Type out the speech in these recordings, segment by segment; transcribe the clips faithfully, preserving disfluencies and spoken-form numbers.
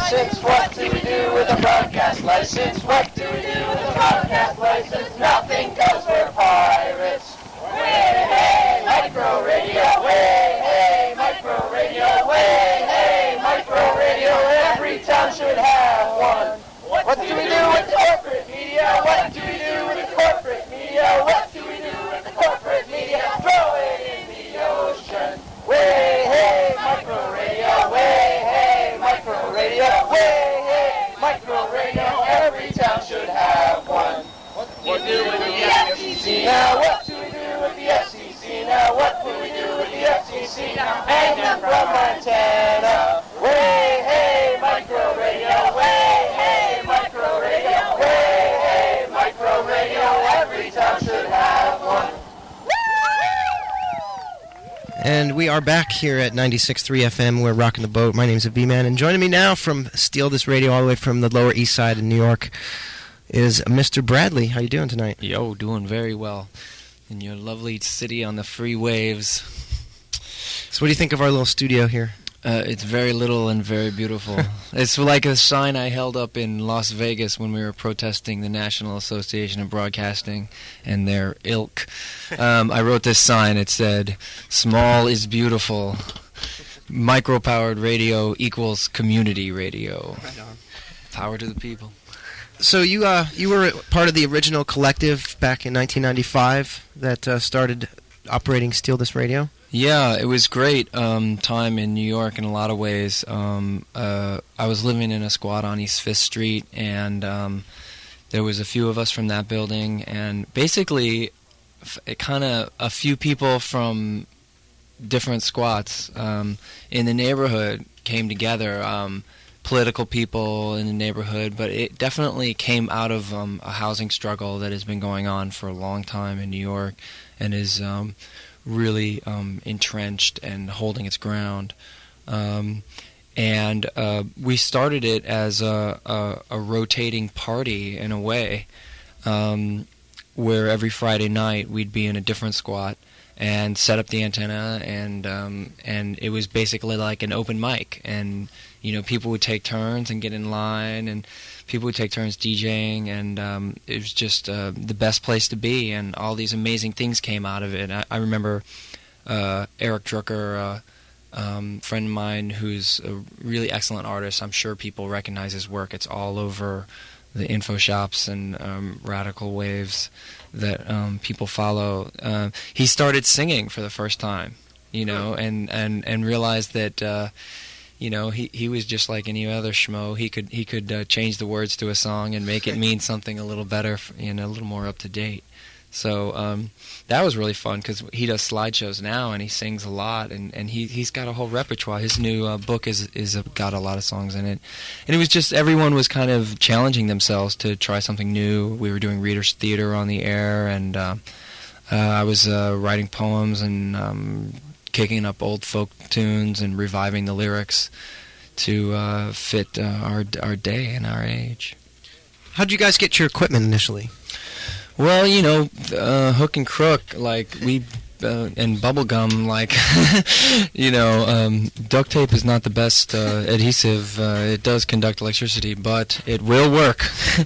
license? What do we do with a broadcast license? What do we do with a broadcast license? Nothing, cause we're pirates. Way, hey, micro radio. Way, hey, micro radio. Way, hey, micro radio. Every town should have one. What do we do with the corporate media? What do we do with the corporate media? What do we do with the corporate media? Throw it in the ocean. Way, hey, micro radio. Way, hey, micro radio. Way, hey, micro radio. Every town should have one. What do we do with the F C C now? What do we do with the F C C now? What do we do with the F C C now? Hang them from Montana. Way, hey, micro radio. Way, hey, micro radio. Way, hey, micro radio. Every town should have one. And we are back here at ninety-six point three F M. We're rocking the boat. My name's V-Man, and joining me now from Steal This Radio all the way from the Lower East Side in New York is Mister Bradley. How you doing tonight? Yo, doing very well. In your lovely city on the free waves. So what do you think of our little studio here? Uh, it's very little and very beautiful. It's like a sign I held up in Las Vegas when we were protesting the National Association of Broadcasting and their ilk. Um, I wrote this sign. It said, "Small is beautiful. Micro-powered radio equals community radio. Right on. Power to the people." So you uh, you were part of the original collective back in nineteen ninety-five that uh, started operating Steal This Radio? Yeah, it was great um, time in New York in a lot of ways. Um, uh, I was living in a squat on East Fifth Street, and um, there was a few of us from that building, and basically f- it kind of a few people from different squats um, in the neighborhood came together, um, political people in the neighborhood, but it definitely came out of um, a housing struggle that has been going on for a long time in New York and is um, really um, entrenched and holding its ground. Um, and uh, we started it as a, a, a rotating party in a way, um, where every Friday night we'd be in a different squat and set up the antenna, and um, and it was basically like an open mic, and you know people would take turns and get in line, and people would take turns DJing, and um, it was just uh, the best place to be, and all these amazing things came out of it. I, I remember uh, Eric Drucker, uh, um, friend of mine who's a really excellent artist. I'm sure people recognize his work. It's all over the info shops and um, radical waves that um, people follow. Uh, he started singing for the first time, you know, and, and, and realized that, uh, you know, he, he was just like any other schmo. He could he could uh, change the words to a song and make it mean something a little better, you know, a little more up to date. So um, that was really fun because he does slideshows now and he sings a lot, and, and he he's got a whole repertoire. His new uh, book is is uh, got a lot of songs in it, and it was just everyone was kind of challenging themselves to try something new. We were doing readers' theater on the air, and uh, uh, I was uh, writing poems and um, kicking up old folk tunes and reviving the lyrics to uh, fit uh, our our day and our age. How did you guys get your equipment initially? Well, you know, uh, hook and crook, like we, uh, and bubblegum, like, you know, um, duct tape is not the best uh, adhesive. Uh, it does conduct electricity, but it will work.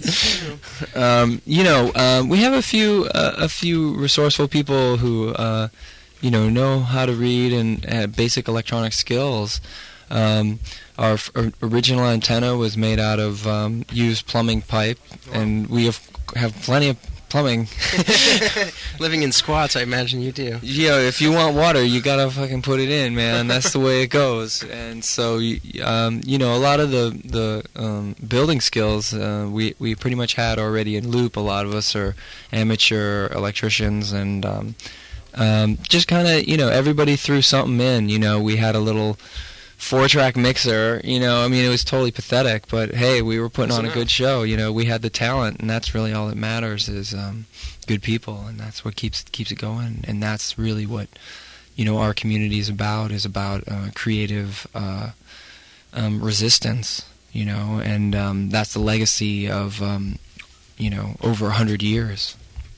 um, you know, uh, we have a few, uh, a few resourceful people who, uh, you know, know how to read and have basic electronic skills. Um, our f- original antenna was made out of um, used plumbing pipe, and we have, have plenty of plumbing. Living in squats, I imagine you do. Yeah, if you want water, you gotta fucking put it in, man. That's the way it goes. And so, um, you know, a lot of the the um, building skills uh, we we pretty much had already in loop. A lot of us are amateur electricians, and um, um, just kind of, you know, everybody threw something in. You know, we had a little four-track mixer, you know, I mean, it was totally pathetic, but hey, we were putting on a good show, you know, we had the talent, and that's really all that matters is um, good people, and that's what keeps keeps it going, and that's really what, you know, our community is about, is about uh, creative uh, um, resistance, you know, and um, that's the legacy of, um, you know, over a hundred years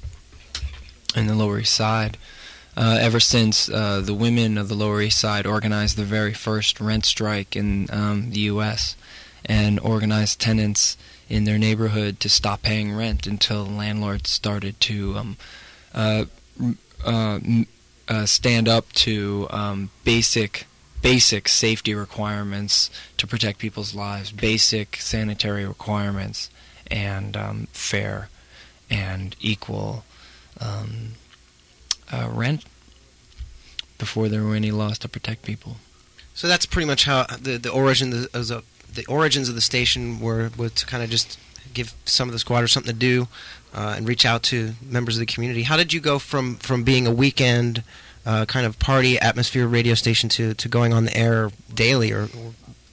in the Lower East Side. Uh, ever since uh, the women of the Lower East Side organized the very first rent strike in um, the U S and organized tenants in their neighborhood to stop paying rent until landlords started to um, uh, uh, uh, stand up to um, basic basic safety requirements to protect people's lives, basic sanitary requirements, and um, fair and equal um, uh, rent before there were any laws to protect people. So that's pretty much how the the origin of the, the origins of the station were, were to kind of just give some of the squatters something to do uh, and reach out to members of the community. How did you go from, from being a weekend uh, kind of party atmosphere radio station to, to going on the air daily? Or, or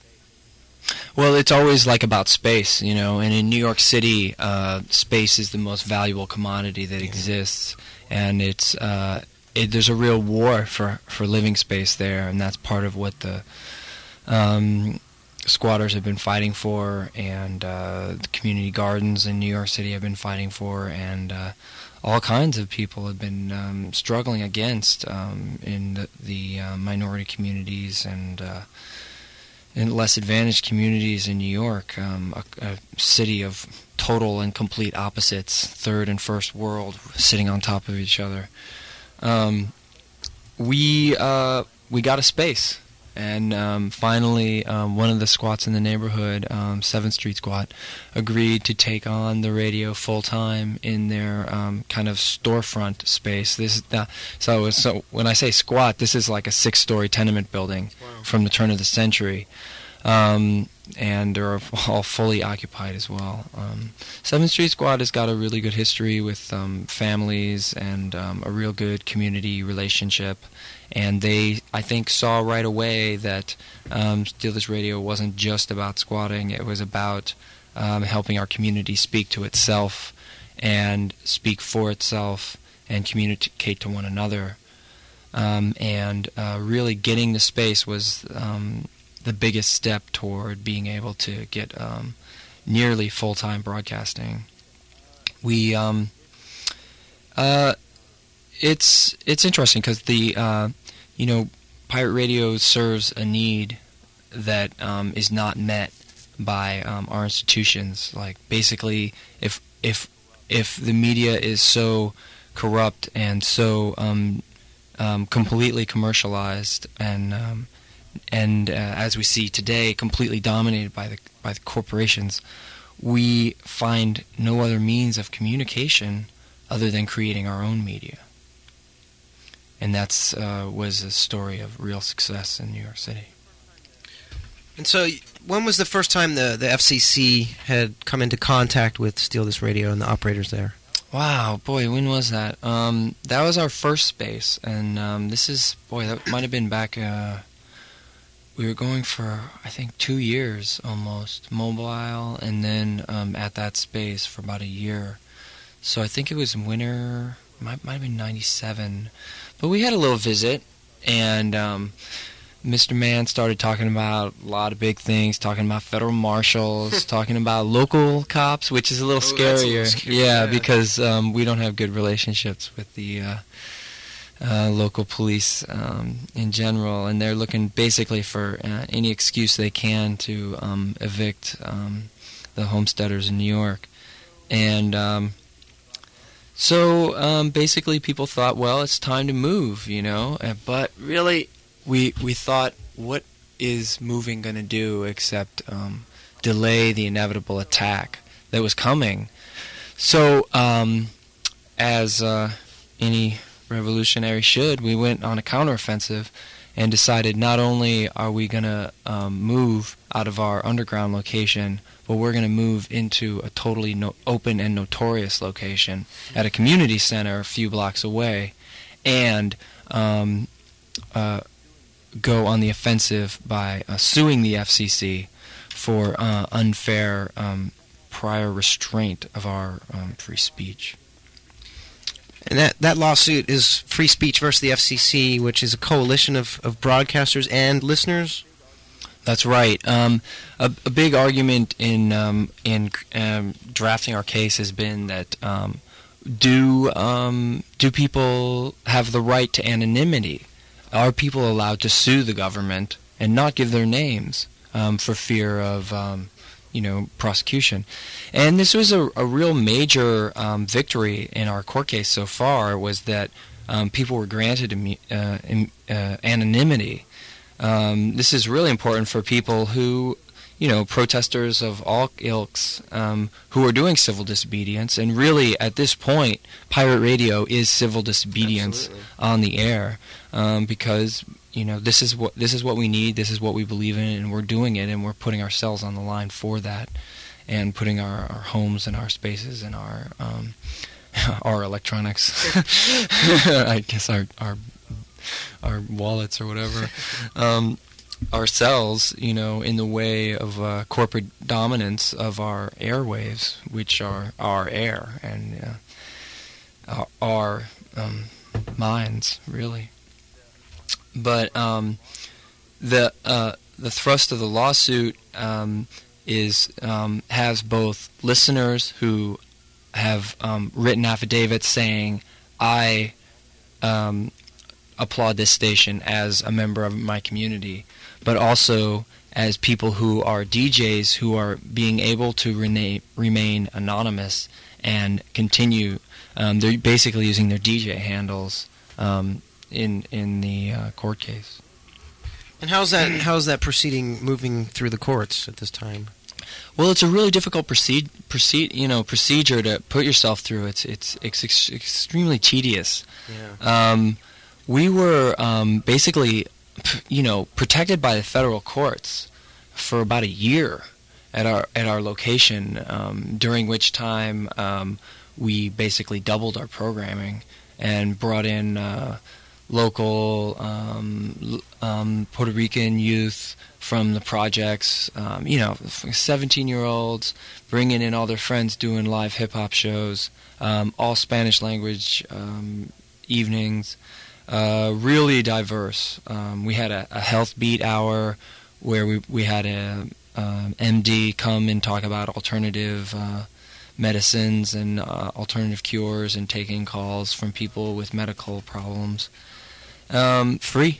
Well, it's always like about space, you know, and in New York City, uh, space is the most valuable commodity that exists, and it's uh, it, there's a real war for, for living space there, and that's part of what the um, squatters have been fighting for, and uh, the community gardens in New York City have been fighting for, and uh, all kinds of people have been um, struggling against um, in the, the uh, minority communities and uh, in less advantaged communities in New York, um, a, a city of total and complete opposites, third and first world, sitting on top of each other. Um, we uh, we got a space. And um, finally, um, one of the squats in the neighborhood, um, seventh Street Squat, agreed to take on the radio full-time in their um, kind of storefront space. This is the, so, so when I say squat, this is like a six-story tenement building. Wow. From the turn of the century. Um, and they're all fully occupied as well. Um, seventh Street Squad has got a really good history with um, families and um, a real good community relationship. And they, I think, saw right away that um, Steal This Radio wasn't just about squatting. It was about um, helping our community speak to itself and speak for itself and communicate to one another. Um, and uh, really getting the space was um, the biggest step toward being able to get um, nearly full-time broadcasting. We, um, uh, it's it's interesting because the, uh, you know, pirate radio serves a need that um, is not met by um, our institutions. Like basically, if if if the media is so corrupt and so um, um, completely commercialized and um, and uh, as we see today, completely dominated by the by the corporations, we find no other means of communication other than creating our own media. And that's uh, was a story of real success in New York City. And so, when was the first time the the F C C had come into contact with Steal This Radio and the operators there? Wow, boy, when was that? Um, that was our first space, and um, this is, boy, that might have been back. Uh, We were going for, I think, two years almost, mobile, and then um, at that space for about a year. So I think it was winter, might might have been ninety-seven. But we had a little visit, and um, Mister Mann started talking about a lot of big things, talking about federal marshals, talking about local cops, which is a little oh, scarier. A little scary, yeah, yeah, because um, we don't have good relationships with the Uh, Uh, local police um, in general, and they're looking basically for uh, any excuse they can to um, evict um, the homesteaders in New York. And um, so um, basically people thought, well, it's time to move, you know, uh, but really we we thought, what is moving going to do except um, delay the inevitable attack that was coming? So um, as uh, any revolutionary should, we went on a counteroffensive and decided not only are we going to um, move out of our underground location, but we're going to move into a totally no- open and notorious location at a community center a few blocks away, and um, uh, go on the offensive by uh, suing the F C C for uh, unfair um, prior restraint of our um, free speech. And that, that lawsuit is Free Speech versus the F C C, which is a coalition of, of broadcasters and listeners? That's right. Um, a, a big argument in um, in um, drafting our case has been that um, do um, do people have the right to anonymity? Are people allowed to sue the government and not give their names um, for fear of um, you know, prosecution. And this was a, a real major um, victory in our court case so far, was that um, people were granted immu- uh, im- uh, anonymity. Um, this is really important for people who, you know, protesters of all ilks um, who are doing civil disobedience. And really, at this point, pirate radio is civil disobedience Absolutely. on the air, um, because, you know, this is what this is what we need, this is what we believe in, and we're doing it, and we're putting ourselves on the line for that, and putting our, our homes and our spaces and our um, our electronics, I guess our our our wallets or whatever. Um, ourselves, you know, in the way of uh, corporate dominance of our airwaves, which are our air and uh, our, our um, minds, really. But um, the uh, the thrust of the lawsuit um, is um, has both listeners who have um, written affidavits saying, I um, applaud this station as a member of my community, but also as people who are D Js who are being able to rena- remain anonymous and continue. Um, they're basically using their D J handles um, in in the uh, court case. And how's that? How's that proceeding moving through the courts at this time? Well, it's a really difficult proceed, proceed, you know, procedure to put yourself through. It's it's, it's ex- extremely tedious. Yeah. Um, we were um, basically, you know, protected by the federal courts for about a year at our at our location, um, during which time um, we basically doubled our programming and brought in uh, local um, um, Puerto Rican youth from the projects, um, you know, seventeen-year-olds bringing in all their friends doing live hip-hop shows, um, all Spanish language um, evenings. Uh, really diverse. Um, we had a, a health beat hour where we we had a um, M D come and talk about alternative uh, medicines and uh, alternative cures, and taking calls from people with medical problems. Um, free,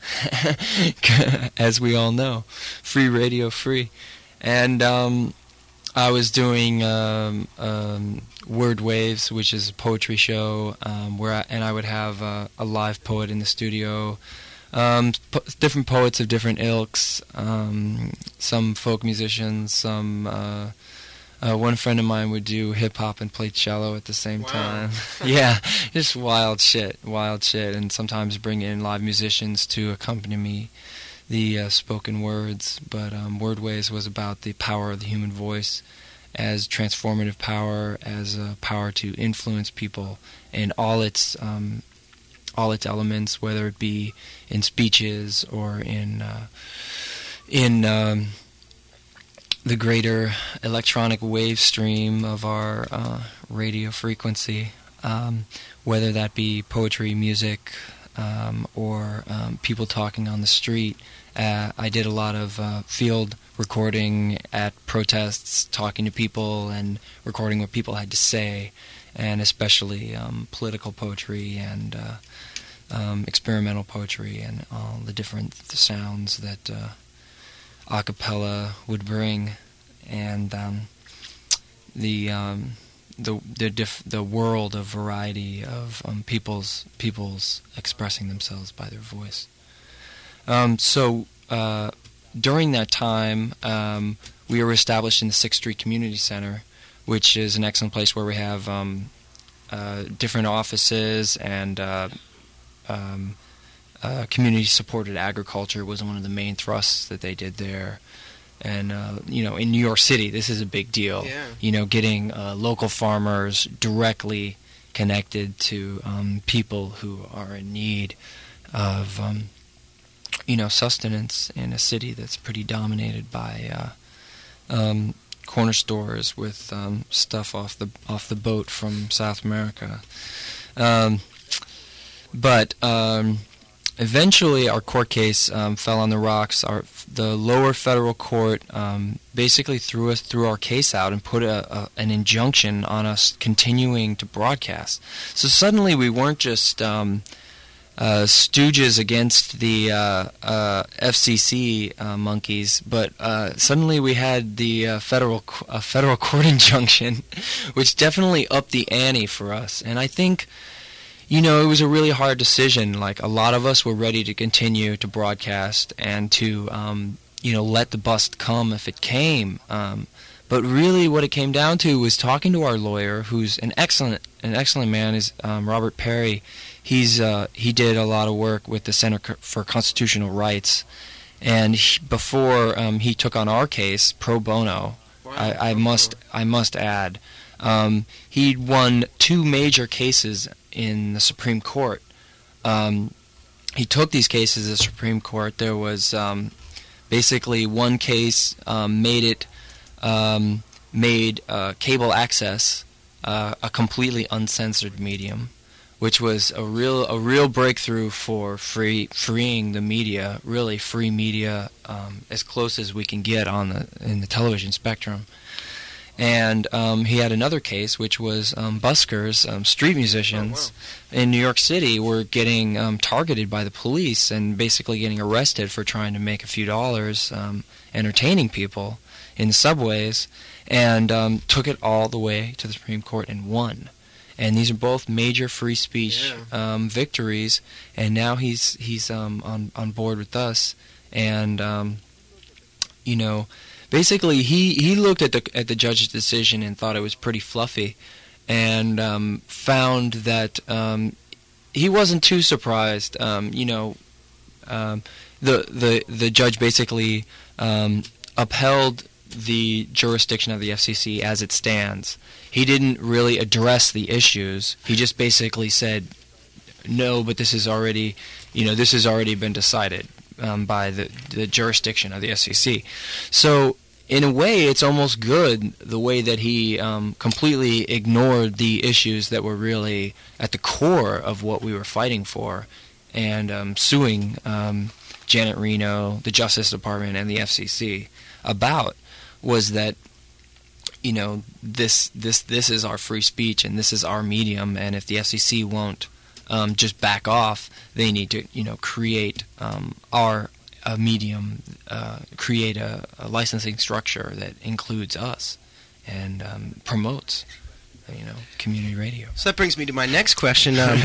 as we all know, free radio, free. And um, I was doing um, um, Word Waves, which is a poetry show, um, where I, and I would have uh, a live poet in the studio, um, po- different poets of different ilks, um, some folk musicians, some. Uh, uh, one friend of mine would do hip hop and play cello at the same Wow. time. Yeah, just wild shit, wild shit, and sometimes bring in live musicians to accompany me. The uh, spoken words, but um, Wordways was about the power of the human voice as transformative power, as a power to influence people in all its um, all its elements, whether it be in speeches or in uh, in um, the greater electronic wave stream of our uh, radio frequency, um, whether that be poetry, music, um, or um, people talking on the street. Uh, I did a lot of uh, field recording at protests, talking to people and recording what people had to say, and especially um, political poetry and uh, um, experimental poetry and all the different sounds that uh, a cappella would bring, and um, the um, the the, diff- the world of variety of um, people's people's expressing themselves by their voice. Um, so uh, during that time, um, we were established in the sixth Street Community Center, which is an excellent place where we have um, uh, different offices, and uh, um, uh, community-supported agriculture was one of the main thrusts that they did there. And, uh, you know, in New York City, this is a big deal. Yeah. You know, getting uh, local farmers directly connected to um, people who are in need of, um, you know, sustenance in a city that's pretty dominated by uh, um, corner stores with um, stuff off the off the boat from South America. Um, but um, eventually, our court case um, fell on the rocks. Our the lower federal court um, basically threw us threw our case out and put a, a, an injunction on us continuing to broadcast. So suddenly, we weren't just um, uh, stooges against the uh, uh, F C C uh, monkeys, but uh, suddenly we had the uh, federal uh, federal court injunction, which definitely upped the ante for us. And I think, you know, it was a really hard decision. Like, a lot of us were ready to continue to broadcast and to, um, you know, let the bust come if it came. Um, but really, what it came down to was talking to our lawyer, who's an excellent an excellent man, is um, Robert Perry. He's uh, he did a lot of work with the Center for Constitutional Rights, and he, before um, he took on our case pro bono, wow. I, I must I must add, um, he'd won two major cases in the Supreme Court. Um, he took these cases to the Supreme Court. There was um, basically one case um, made it um, made uh, cable access uh, a completely uncensored medium, which was a real a real breakthrough for free freeing the media, really free media, um, as close as we can get on the in the television spectrum. And um, he had another case, which was um, buskers, um, street musicians oh, wow. in New York City were getting um, targeted by the police and basically getting arrested for trying to make a few dollars um, entertaining people in the subways, and um, took it all the way to the Supreme Court and won. And these are both major free speech yeah. um, victories. And now he's he's um, on on board with us, and um, you know. Basically, he, he looked at the at the judge's decision and thought it was pretty fluffy, and um, found that um, he wasn't too surprised. Um, you know, um, the the the judge basically um, upheld the jurisdiction of the F C C as it stands. He didn't really address the issues. He just basically said, "No, but this is already, you know, this has already been decided um, by the the jurisdiction of the F C C." So, in a way, it's almost good the way that he um, completely ignored the issues that were really at the core of what we were fighting for, and um, suing um, Janet Reno, the Justice Department, and the F C C about, was that, you know, this this this is our free speech and this is our medium, and if the F C C won't um, just back off, they need to, you know, create um, our a medium, uh, create a, a licensing structure that includes us and um, promotes, you know, community radio. So that brings me to my next question. Um,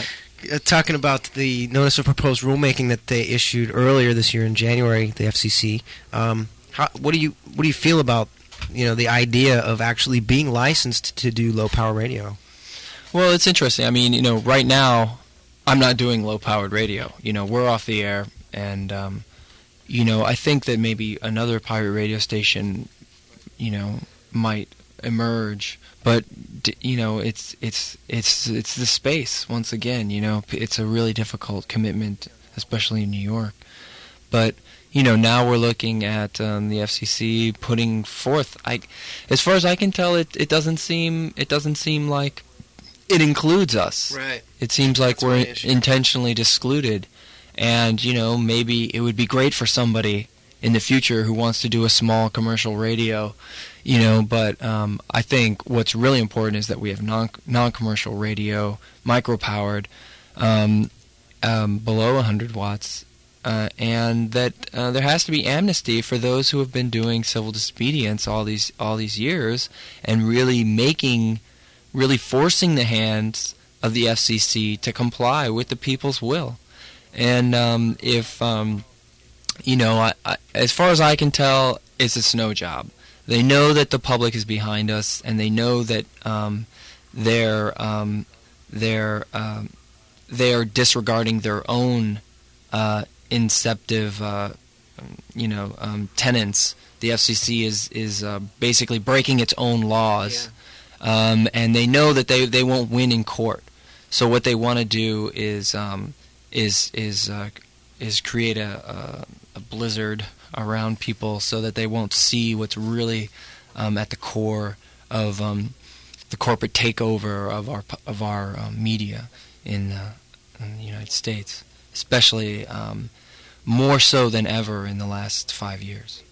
talking about the notice of proposed rulemaking that they issued earlier this year in January, the F C C. Um, how, what do you what do you feel about, you know, the idea of actually being licensed to do low power radio? Well, it's interesting. I mean, you know, right now I'm not doing low powered radio. You know, we're off the air, and um, you know, I think that maybe another pirate radio station, you know, might emerge. But you know, it's it's it's it's the space once again. You know, it's a really difficult commitment, especially in New York. But you know, now we're looking at um, the F C C putting forth. I, as far as I can tell, it it doesn't seem it doesn't seem like it includes us. Right. It seems like That's we're intentionally excluded. And, you know, maybe it would be great for somebody in the future who wants to do a small commercial radio, you know, but um, I think what's really important is that we have non, non-commercial radio, micro-powered, um, um, below one hundred watts, uh, and that uh, there has to be amnesty for those who have been doing civil disobedience all these all these years and really making, really forcing the hands of the F C C to comply with the people's will. And um, if, um, you know, I, I, as far as I can tell, it's a snow job. They know that the public is behind us, and they know that um, they're um, they're um, they are disregarding their own uh, inceptive, uh, you know, um, tenets. The F C C is is uh, basically breaking its own laws, yeah. um, and they know that they they won't win in court. So what they want to do is. Um, is is uh, is create a, a, a blizzard around people so that they won't see what's really um, at the core of um, the corporate takeover of our of our um, media in, uh, in the United States, especially um, more so than ever in the last five years.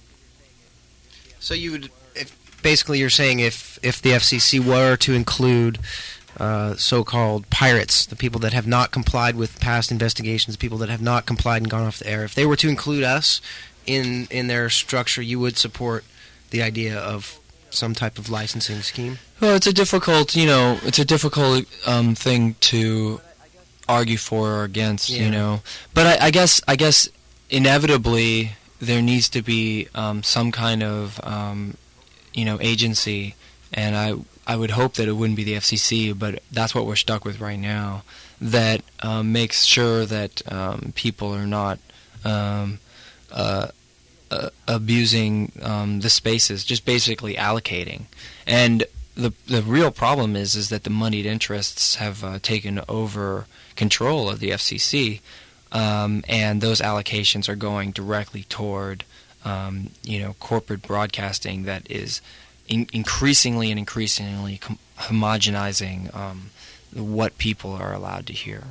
So you would, if, basically, you're saying if if the F C C were to include uh, so-called pirates, the people that have not complied with past investigations, the people that have not complied and gone off the air. If they were to include us in in their structure, you would support the idea of some type of licensing scheme? Well, it's a difficult, you know, it's a difficult um, thing to argue for or against, yeah. you know. But I, I guess, I guess, inevitably, there needs to be um, some kind of, um, you know, agency, and I, I would hope that it wouldn't be the F C C, but that's what we're stuck with right now. That um, makes sure that um, people are not um, uh, uh, abusing um, the spaces, just basically allocating. And the the real problem is is that the moneyed interests have uh, taken over control of the F C C, um, and those allocations are going directly toward um, you know corporate broadcasting that is in- increasingly and increasingly com- homogenizing um, what people are allowed to hear.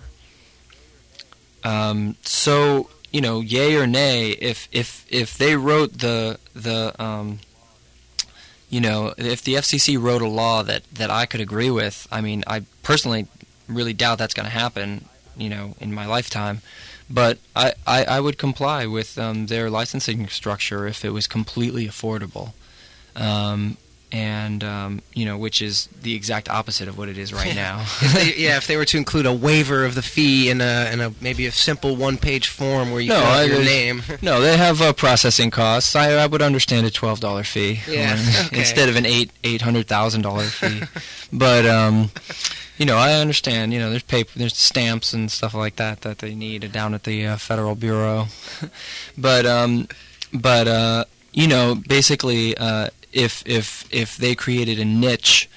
Um, so you know, yay or nay, if if if they wrote the the um, you know, if the F C C wrote a law that, that I could agree with, I mean, I personally really doubt that's going to happen, you know, in my lifetime. But I, I, I would comply with um, their licensing structure if it was completely affordable. Um, and, um, you know, which is the exact opposite of what it is right now. if they, yeah, if they were to include a waiver of the fee in a, in a maybe a simple one-page form where you no, fill out I, your name. No, they have uh, processing costs. I, I would understand a twelve dollar fee yeah, um, okay. instead of an eight eight hundred thousand dollar fee. But um, you know, I understand. You know, there's paper, there's stamps and stuff like that that they need down at the uh, Federal Bureau. but um, but uh, you know, basically. Uh, If if if they created a niche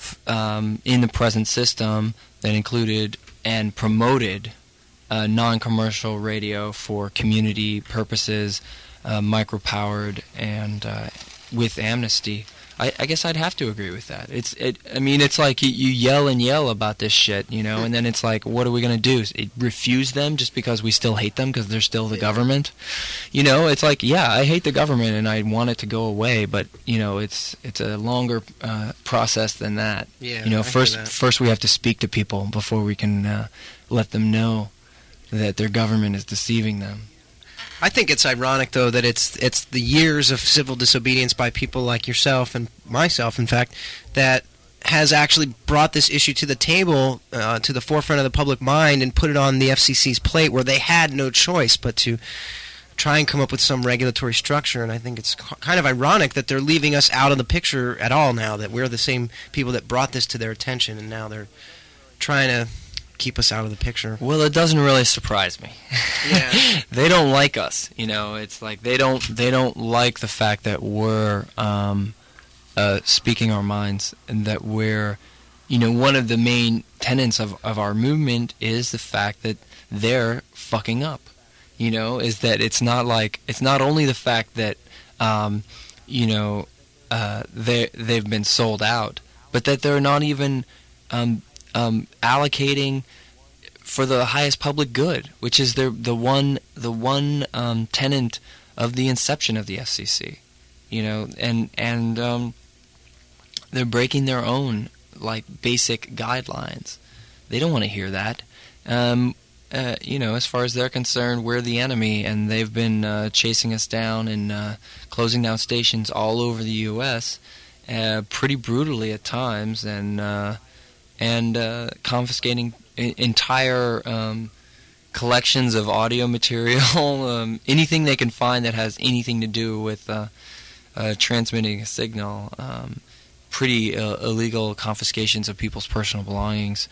um, in the present system that included and promoted uh, non-commercial radio for community purposes, uh, micro-powered, and uh, with amnesty, I, I guess I'd have to agree with that. It's it. I mean, it's like you, you yell and yell about this shit, you know, and then it's like, what are we gonna do? It, refuse them just because we still hate them because they're still the yeah. government? You know, it's like, yeah, I hate the government and I want it to go away, but you know, it's it's a longer uh, process than that. Yeah, you know, I first hear that. first we have to speak to people before we can uh, let them know that their government is deceiving them. I think it's ironic, though, that it's it's the years of civil disobedience by people like yourself and myself, in fact, that has actually brought this issue to the table, uh, to the forefront of the public mind, and put it on the F C C's plate, where they had no choice but to try and come up with some regulatory structure. And I think it's kind of ironic that they're leaving us out of the picture at all now, that we're the same people that brought this to their attention, and now they're trying to keep us out of the picture. Well, it doesn't really surprise me. Yeah. They don't like us, you know. It's like they don't they don't like the fact that we're um, uh, speaking our minds, and that we're, you know, one of the main tenets of, of our movement is the fact that they're fucking up. You know, is that it's not like it's not only the fact that um, you know uh, they they've been sold out, but that they're not even um, Um, allocating for the highest public good, which is their the one the one um, tenet of the inception of the F C C, you know, and and um, they're breaking their own like basic guidelines. They don't want to hear that. Um, uh, you know, as far as they're concerned, we're the enemy, and they've been uh, chasing us down and uh, closing down stations all over the U S uh, pretty brutally at times, and. Uh, and uh, confiscating I- entire um, collections of audio material, um, anything they can find that has anything to do with uh, uh, transmitting a signal, um, pretty uh, illegal confiscations of people's personal belongings,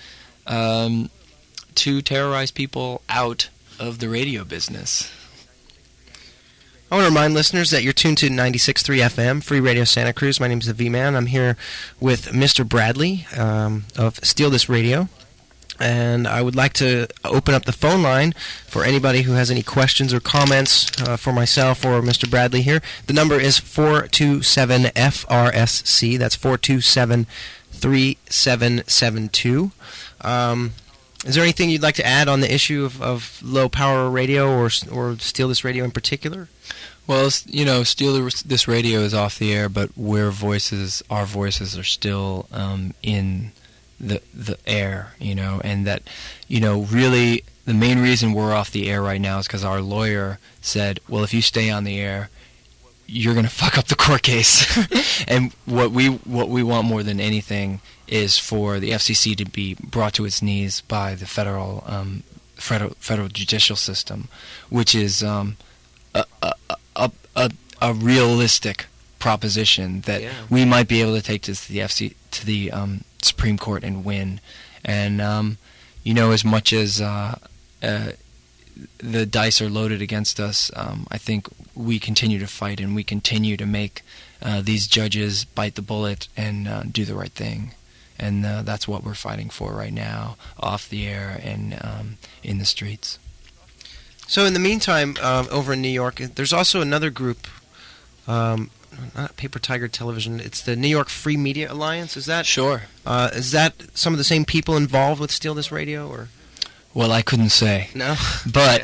um, to terrorize people out of the radio business. I want to remind listeners that you're tuned to ninety-six point three F M, Free Radio Santa Cruz. My name is the V-Man. I'm here with Mister Bradley um, of Steal This Radio. And I would like to open up the phone line for anybody who has any questions or comments uh, for myself or Mister Bradley here. The number is four two seven F R S C. That's four two seven, three seven seven two. Um... Is there anything you'd like to add on the issue of, of low-power radio or or Steal This Radio in particular? Well, you know, Steal This Radio is off the air, but where voices, our voices are still um, in the the air, you know, and that, you know, really the main reason we're off the air right now is because our lawyer said, well, if you stay on the air, you're going to fuck up the court case. And what we what we want more than anything is for the F C C to be brought to its knees by the federal um, federal, federal judicial system, which is um, a, a, a, a, a realistic proposition that Yeah. we might be able to take this to the F C to the um, Supreme Court and win. And um, you know, as much as uh, uh, the dice are loaded against us, um, I think we continue to fight and we continue to make uh, these judges bite the bullet and uh, do the right thing. And uh, that's what we're fighting for right now, off the air and um, in the streets. So in the meantime, uh, over in New York, there's also another group, um, not Paper Tiger Television. It's the New York Free Media Alliance. Is that Sure. Uh, is that some of the same people involved with Steal This Radio, or Well, I couldn't say. no? But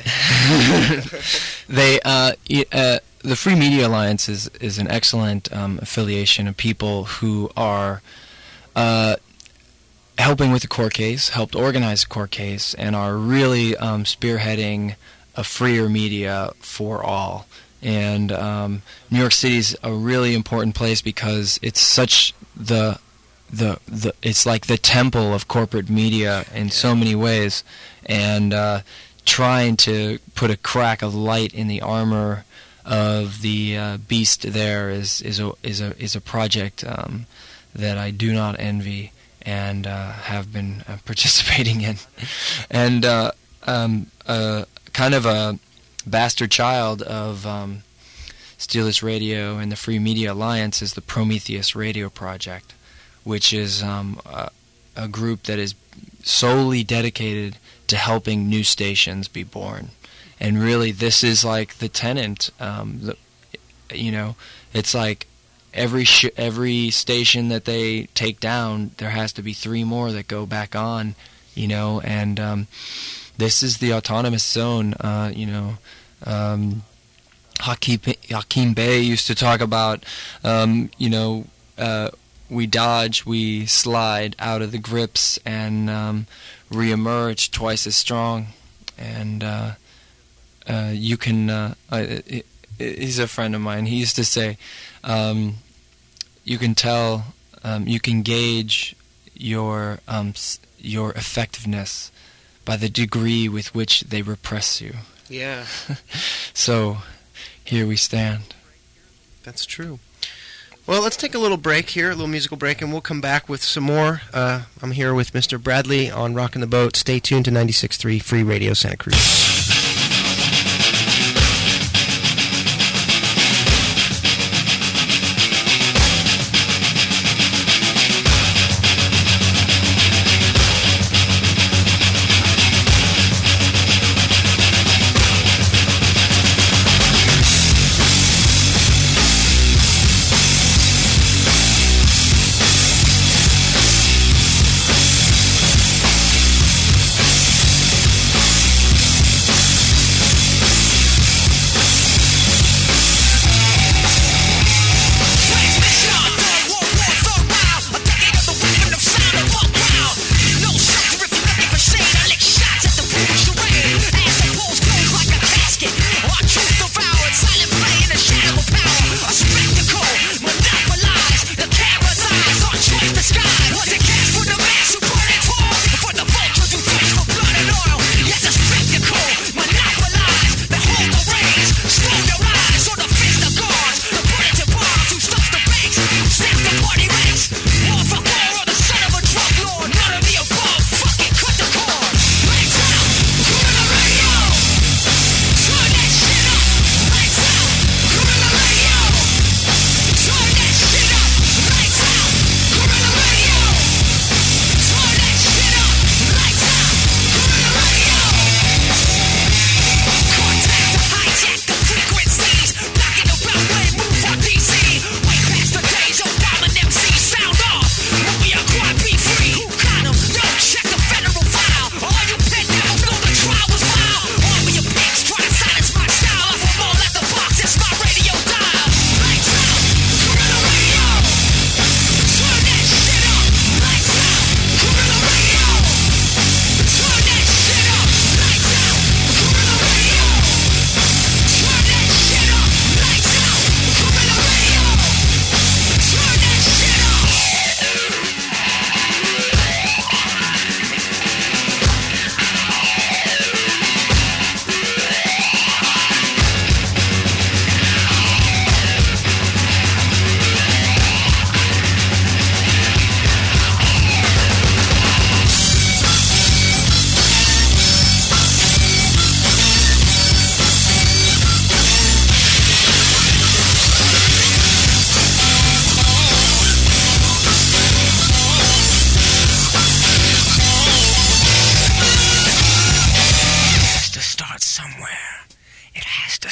they, uh, y- uh, the Free Media Alliance is, is an excellent um, affiliation of people who are uh, helping with the court case, helped organize the court case, and are really um, spearheading a freer media for all. And um, New York City is a really important place because it's such the the the it's like the temple of corporate media in so many ways, and uh, trying to put a crack of light in the armor of the uh, beast there is is a is a is a project um, that I do not envy and uh, have been uh, participating in, and uh, um, uh, kind of a bastard child of um, Steal This Radio and the Free Media Alliance is the Prometheus Radio Project, which is um, a, a group that is solely dedicated to helping new stations be born. And really, this is like the tenant. Um, the, you know, it's like every sh- every station that they take down, there has to be three more that go back on. You know, and um, this is the autonomous zone. Uh, you know. Um, Hakeem, Hakeem Bey used to talk about, um, you know, uh, we dodge, we slide out of the grips and um, reemerge twice as strong. And uh, uh, you can, uh, uh, it, it, he's a friend of mine, he used to say, um, you can tell, um, you can gauge your um, your effectiveness by the degree with which they repress you. Yeah, So, here we stand. that's true. Well, let's take a little break here, a little musical break, and we'll come back with some more. Uh, I'm here with Mister Bradley on Rockin' the Boat. Stay tuned to ninety-six point three Free Radio Santa Cruz.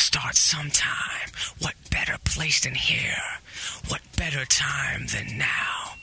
start sometime. What better place than here? What better time than now?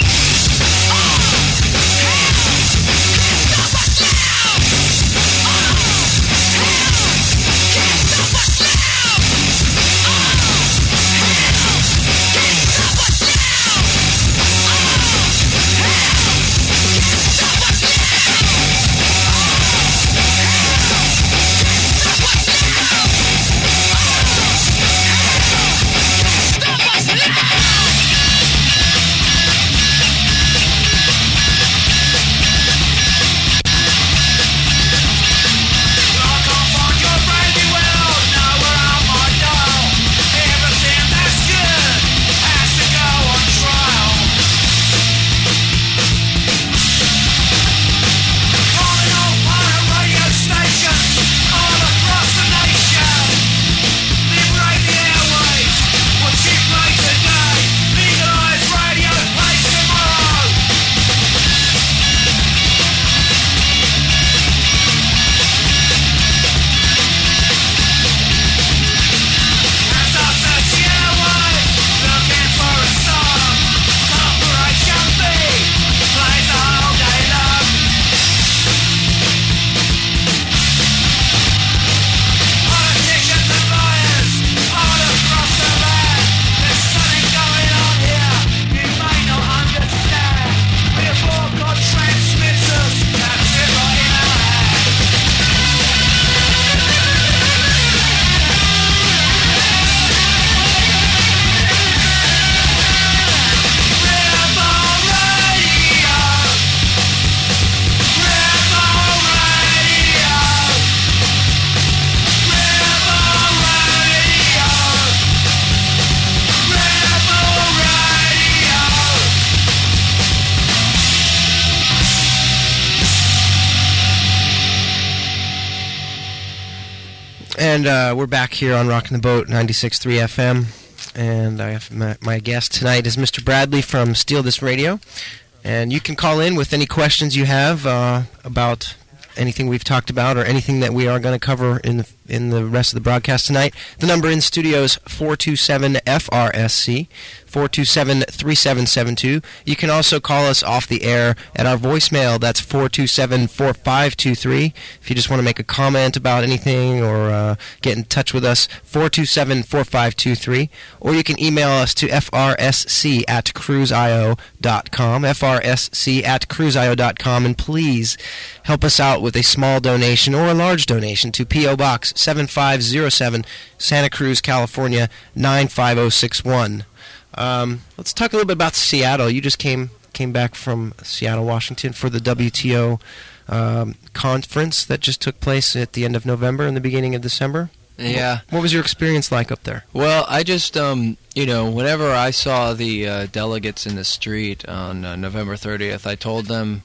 And uh, we're back here on Rockin' the Boat, ninety-six point three F M. And I have my, my guest tonight is Mister Bradley from Steal This Radio. And you can call in with any questions you have uh, about anything we've talked about or anything that we are going to cover in the, in the rest of the broadcast tonight. The number in studio is four two seven F R S C, four two seven, three seven seven two. You can also call us off the air at our voicemail. That's four two seven, four five two three. If you just want to make a comment about anything or uh, get in touch with us, four two seven, four five two three. Or you can email us to F R S C at cruise I O dot com, F R S C at cruise I O dot com. And please help us out with a small donation or a large donation to P O. Box seven five zero seven, Santa Cruz, California, nine five zero six one. Um, let's talk a little bit about Seattle. You just came came back from Seattle, Washington for the W T O um, conference that just took place at the end of November and the beginning of December. Yeah. What, what was your experience like up there? Well, I just, um, you know, whenever I saw the uh, delegates in the street on uh, November thirtieth, I told them,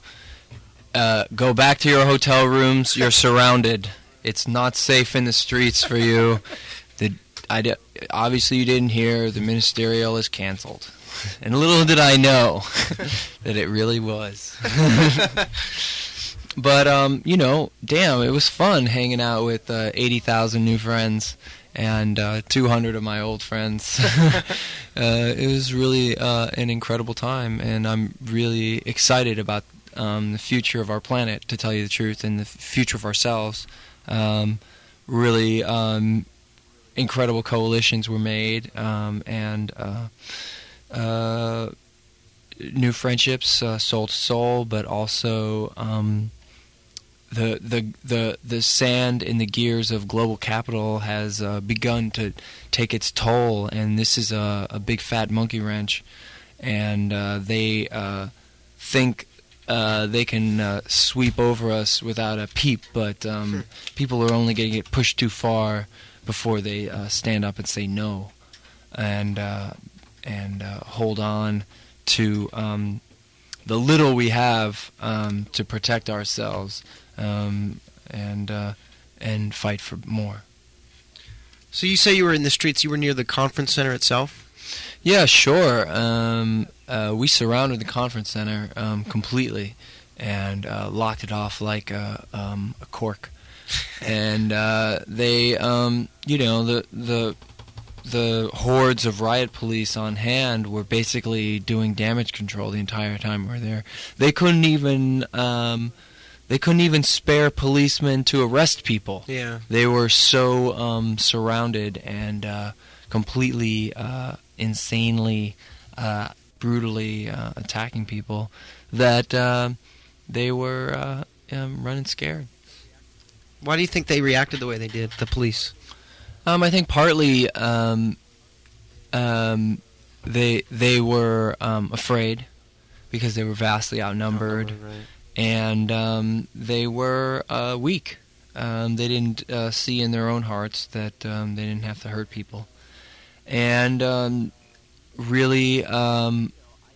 uh, go back to your hotel rooms. You're surrounded. It's not safe in the streets for you. The, I di- obviously, you didn't hear the ministerial is canceled. And little did I know that it really was. But, um, you know, damn, it was fun hanging out with uh, eighty thousand new friends and uh, two hundred of my old friends. uh, it was really uh, an incredible time, and I'm really excited about um, the future of our planet, to tell you the truth, and the f- future of ourselves. Um, really um, incredible coalitions were made, um, and uh, uh, new friendships, uh, soul to soul, but also um, the the the the sand in the gears of global capital has uh, begun to take its toll, and this is a, a big fat monkey wrench, and uh, they uh, think Uh, they can uh, sweep over us without a peep, but um, sure. People are only going to get pushed too far before they uh, stand up and say no, and uh, and uh, hold on to um, the little we have um, to protect ourselves, um, and uh, and fight for more. So you say you were in the streets. You were near the conference center itself? Yeah, sure. Um, uh, we surrounded the conference center um, completely and uh, locked it off like a, um, a cork. and uh, they, um, you know, the the the hordes of riot police on hand were basically doing damage control the entire time we were there. They couldn't even um, they couldn't even spare policemen to arrest people. Yeah. They were so um, surrounded and uh, completely uh, insanely, uh, brutally uh, attacking people that uh, they were uh, um, running scared. Why do you think they reacted the way they did, the police? Um, I think partly um, um, they they were um, afraid because they were vastly outnumbered, Outnumbered, right. and um, they were uh, weak. Um, they didn't uh, see in their own hearts that um, they didn't have to hurt people, and um, really, um,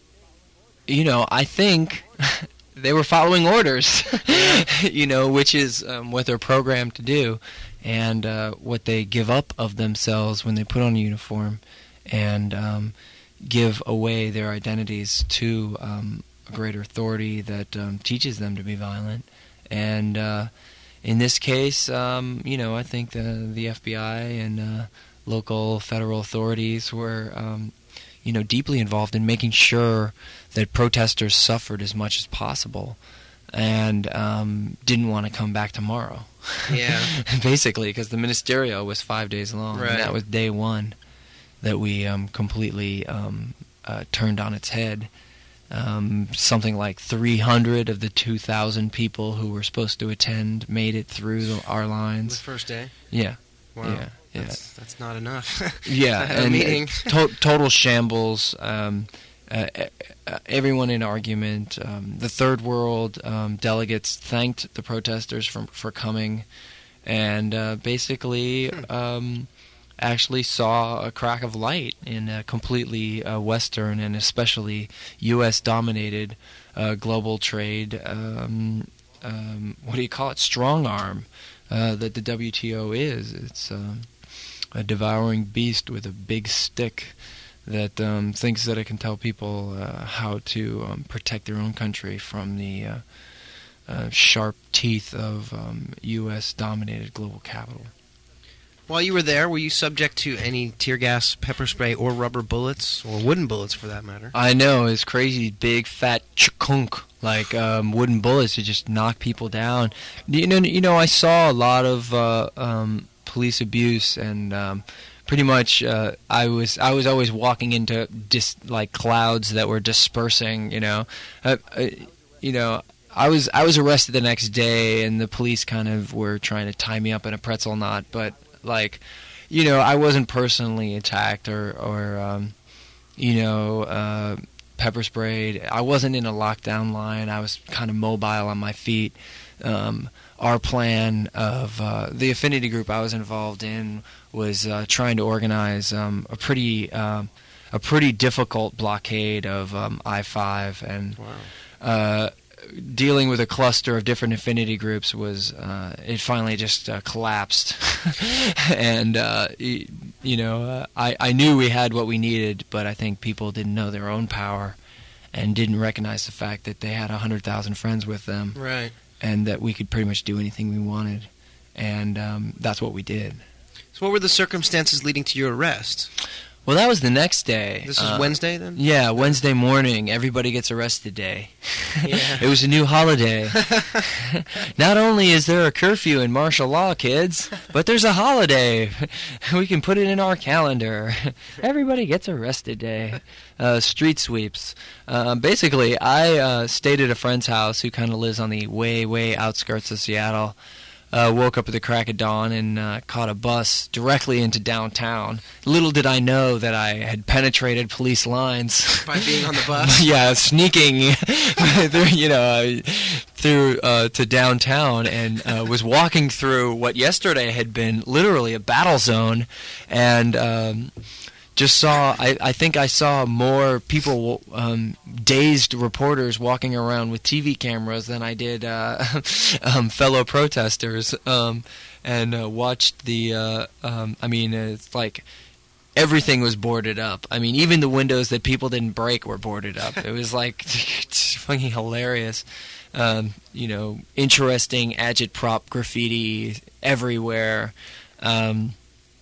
you know, I think they were following orders, you know, which is um, what they're programmed to do. And uh, what they give up of themselves when they put on a uniform and um, give away their identities to um, a greater authority that um, teaches them to be violent. And uh, in this case, um, you know, I think the, the F B I and uh, local federal authorities were, um, you know, deeply involved in making sure that protesters suffered as much as possible and um, didn't want to come back tomorrow. Yeah. Basically, because the Ministerio was five days long. Right. And that was day one that we um, completely um, uh, turned on its head. Um, something like three hundred of the two thousand people who were supposed to attend made it through the, our The lines. first day? Yeah. Wow. Yeah. Yeah. That's, that's not enough. Yeah. I had a and meeting. to- total shambles. Um, uh, uh, everyone in argument. Um, the third world um, delegates thanked the protesters for for coming, and uh, basically Hmm. um, actually saw a crack of light in a completely uh, Western and especially U S dominated uh, global trade. Um, um, what do you call it? Strong arm uh, that the W T O is. It's um, a devouring beast with a big stick that um, thinks that it can tell people uh, how to um, protect their own country from the uh, uh, sharp teeth of um, U S-dominated global capital. While you were there, were you subject to any tear gas, pepper spray, or rubber bullets, or wooden bullets for that matter? I know, it's crazy, big fat chukunk, like um, wooden bullets to just knock people down. You know, you know, I saw a lot of uh, um, police abuse and. Um, Pretty much, uh, I was I was always walking into dis, like clouds that were dispersing. You know, uh, uh, you know, I was I was arrested the next day, and the police kind of were trying to tie me up in a pretzel knot. But like, you know, I wasn't personally attacked or or um, you know, uh, pepper sprayed. I wasn't in a lockdown line. I was kind of mobile on my feet. Um, our plan of uh, the affinity group I was involved in was uh, trying to organize um, a pretty uh, a pretty difficult blockade of um, I five, and Wow. uh, dealing with a cluster of different affinity groups was uh, it finally just uh, collapsed. And uh, y- you know, uh, I I knew we had what we needed, but I think people didn't know their own power and didn't recognize the fact that they had a hundred thousand friends with them. Right. And that we could pretty much do anything we wanted, and um, that's what we did. So what were the circumstances leading to your arrest? Well, that was the next day. This is Uh, Wednesday, then? Yeah, Wednesday morning, everybody gets arrested day. Yeah. It was a new holiday. Not only is there a curfew in martial law, kids, but there's a holiday. We can put it in our calendar. Everybody gets arrested day. Uh, street sweeps. Uh, basically, I uh, stayed at a friend's house who kind of lives on the way, way outskirts of Seattle. Uh, woke up at the crack of dawn and uh, caught a bus directly into downtown. Little did I know that I had penetrated police lines. By being on the bus? Yeah, sneaking through, you know, uh, through uh, to downtown, and uh, was walking through what yesterday had been literally a battle zone, and um, just saw, I, I think I saw more people, um, dazed reporters walking around with T V cameras than I did uh, um, fellow protesters, um, and uh, watched the, uh, um, I mean, it's like everything was boarded up. I mean, even the windows that people didn't break were boarded up. It was like, it's fucking hilarious. um, you know, interesting agitprop graffiti everywhere. Um,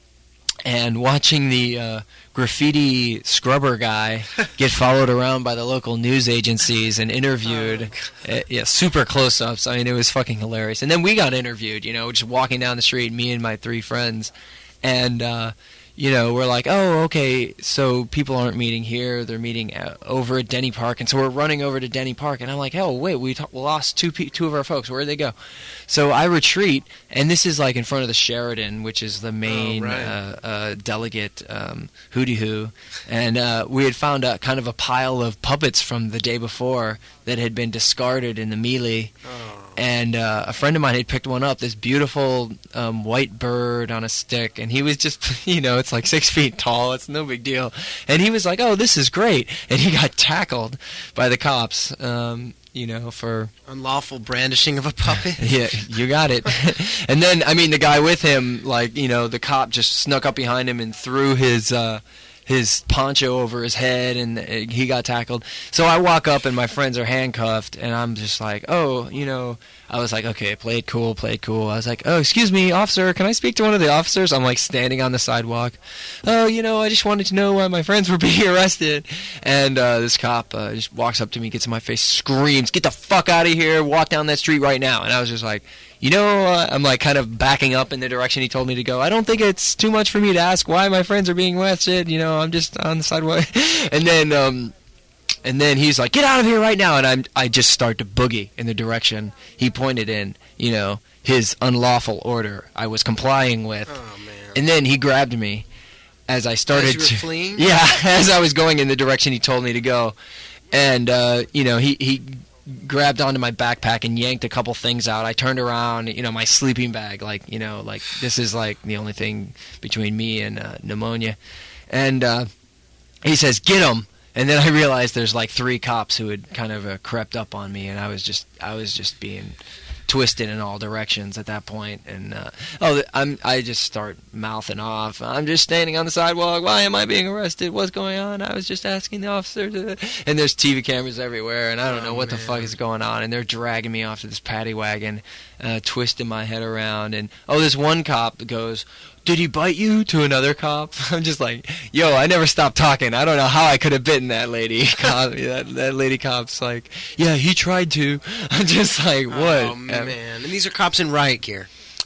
and watching the uh, graffiti scrubber guy get followed around by the local news agencies and interviewed, oh, uh, yeah, super close-ups. I mean, it was fucking hilarious. And then we got interviewed, you know, just walking down the street, me and my three friends, and uh, you know, we're like, oh, okay, so people aren't meeting here, they're meeting uh, over at Denny Park, and so we're running over to Denny Park, and I'm like, oh, wait, we t- lost two pe- two of our folks, where'd they go? So I retreat, and this is like in front of the Sheridan, which is the main oh, right. uh, uh, delegate um, hooty hoo, and uh, we had found a kind of a pile of puppets from the day before that had been discarded in the melee. Oh. And uh, a friend of mine had picked one up, this beautiful um, white bird on a stick, and he was just, you know, it's like six feet tall, it's no big deal. And he was like, oh, this is great. And he got tackled by the cops, um, you know, for... unlawful brandishing of a puppet? Yeah, you got it. And then, I mean, the guy with him, like, you know, the cop just snuck up behind him and threw his... Uh, his poncho over his head, and he got tackled. So I walk up, and my friends are handcuffed, and I'm just like, oh, you know, I was like, okay, play it cool, play it cool. I was like, oh, excuse me, officer, can I speak to one of the officers? I'm like standing on the sidewalk. Oh, you know, I just wanted to know why my friends were being arrested. And uh, this cop uh, just walks up to me, gets in my face, screams, get the fuck out of here, walk down that street right now. And I was just like, you know, uh, I'm like kind of backing up in the direction he told me to go. I don't think it's too much for me to ask why my friends are being arrested. You know, I'm just on the sidewalk. And then, um, and then he's like, "Get out of here right now!" And I'm, I just start to boogie in the direction he pointed in. You know, his unlawful order I was complying with. Oh man! And then he grabbed me as I started as you were to fleeing? Yeah, as I was going in the direction he told me to go, and uh, you know, he he. grabbed onto my backpack and yanked a couple things out. I turned around, you know, my sleeping bag, like, you know, like, this is, like, the only thing between me and uh, pneumonia. And uh, he says, get him! And then I realized there's, like, three cops who had kind of uh, crept up on me, and I was just, I was just being twisted in all directions at that point. And, uh, oh, I'm, I just start mouthing off. I'm just standing on the sidewalk. Why am I being arrested? What's going on? I was just asking the officer to... And there's T V cameras everywhere, and I don't oh, know what man. the fuck is going on. And they're dragging me off to this paddy wagon, uh, twisting my head around. And, oh, this one cop goes, did he bite you? To another cop. I'm just like, yo, I never stopped talking. I don't know how I could have bitten that lady. Cop, that, that lady cop's like, yeah, he tried to. I'm just like, what? Oh, man. And these are cops in riot gear.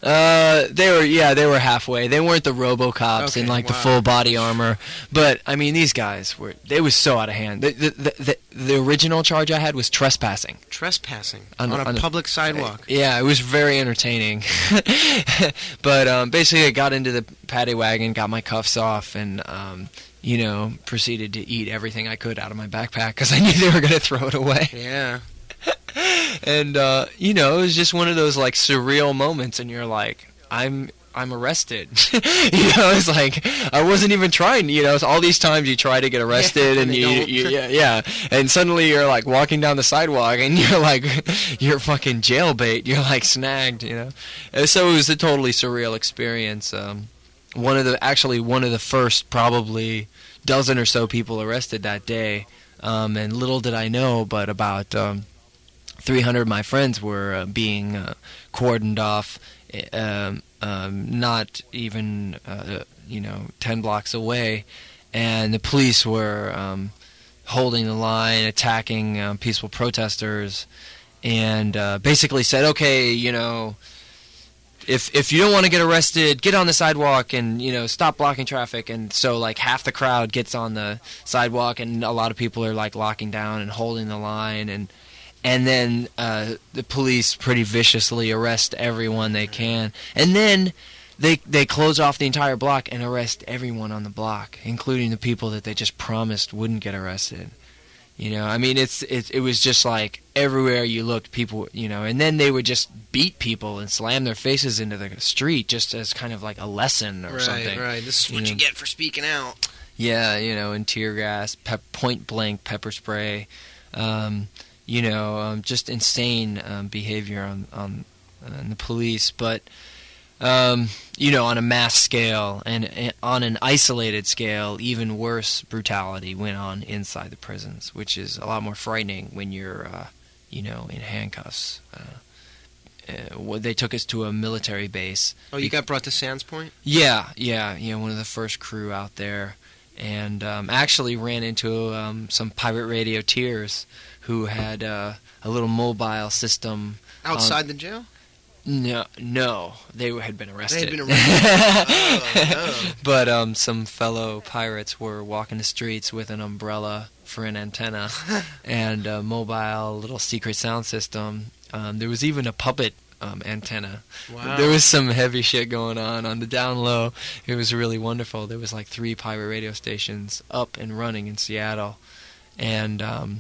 Uh, they were, yeah, they were halfway. They weren't the RoboCops Okay, in like the wow. full body armor, but I mean, these guys were, they was so out of hand. The the the, the, the original charge I had was trespassing. Trespassing On- on, a on a- public sidewalk. Yeah, it was very entertaining. But um, basically, I got into the paddy wagon, got my cuffs off, and um, you know, proceeded to eat everything I could out of my backpack because I knew they were going to throw it away. Yeah. And uh, you know, it was just one of those like surreal moments, and you're like, I'm I'm arrested. You know, it's like I wasn't even trying. You know, it's all these times you try to get arrested, Yeah, and and you, they don't. you yeah yeah, and suddenly you're like walking down the sidewalk, and you're like you're fucking jailbait. You're like snagged. You know, and so it was a totally surreal experience. Um, one of the actually one of the first probably dozen or so people arrested that day, um, and little did I know, but about. Um, three hundred of my friends were uh, being uh, cordoned off, um, um, not even, uh, you know, ten blocks away, and the police were um, holding the line, attacking um, peaceful protesters, and uh, basically said, okay, you know, if if you don't want to get arrested, get on the sidewalk and, you know, stop blocking traffic. And so, like, half the crowd gets on the sidewalk, and a lot of people are, like, locking down and holding the line, and And then uh, the police pretty viciously arrest everyone they can. And then they they close off the entire block and arrest everyone on the block, including the people that they just promised wouldn't get arrested. You know, I mean, it's it, it was just like everywhere you looked, people, you know, and then they would just beat people and slam their faces into the street just as kind of like a lesson or right, something. Right, right. This is what you you know. get for speaking out. Yeah, you know, and tear gas, pep- point blank pepper spray. Um, You know, um, just insane um, behavior on on, uh, on the police, but um, you know, on a mass scale and, and on an isolated scale, even worse brutality went on inside the prisons, which is a lot more frightening when you're, uh, you know, in handcuffs. Uh, uh, they took us to a military base. Oh, you got brought to Sands Point? Yeah, yeah, you know, one of the first crew out there, and um, actually ran into um, some pirate radioteers who had uh, a little mobile system outside um, the jail. No, no, they had been arrested. They had been arrested. oh, no. But um, some fellow pirates were walking the streets with an umbrella for an antenna and a mobile little secret sound system. Um, there was even a puppet um, antenna. Wow. There was some heavy shit going on on the down low. It was really wonderful. There was like three pirate radio stations up and running in Seattle, and um,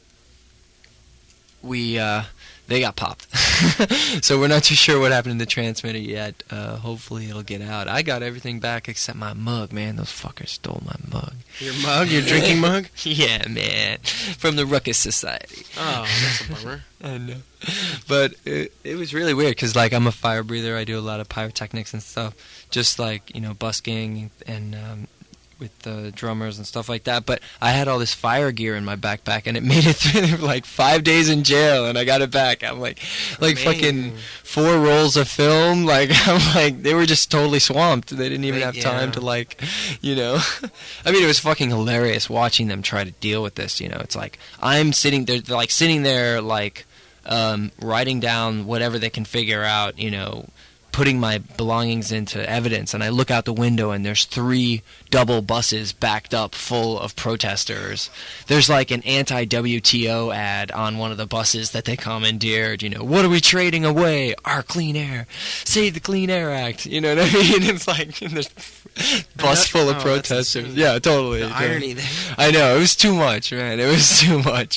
we. Uh, They got popped. So we're not too sure what happened to the transmitter yet. Uh, hopefully it'll get out. I got everything back except my mug, man. Those fuckers stole my mug. Your mug? Your drinking mug? Yeah, man. From the Ruckus Society. Oh, that's a bummer. I know. But it, it was really weird because, like, I'm a fire breather. I do a lot of pyrotechnics and stuff. Just like, you know, busking and... Um, with the drummers and stuff like that, but I had all this fire gear in my backpack, and it made it through like five days in jail, and I got it back. I'm like, like Amazing. Fucking four rolls of film. Like I'm like, they were just totally swamped. They didn't even have yeah. time to like, you know. I mean, it was fucking hilarious watching them try to deal with this. You know, it's like I'm sitting there, they're like sitting there, like um, writing down whatever they can figure out. You know. Putting my belongings into evidence, and I look out the window and there's three double buses backed up full of protesters. There's like an anti-W T O ad on one of the buses that they commandeered, you know, what are we trading away? Our clean air. Save the Clean Air Act. You know what I mean? It's like there's bus full of oh, protesters. Yeah, totally. The totally. irony there. I know, it was too much, man. It was too much.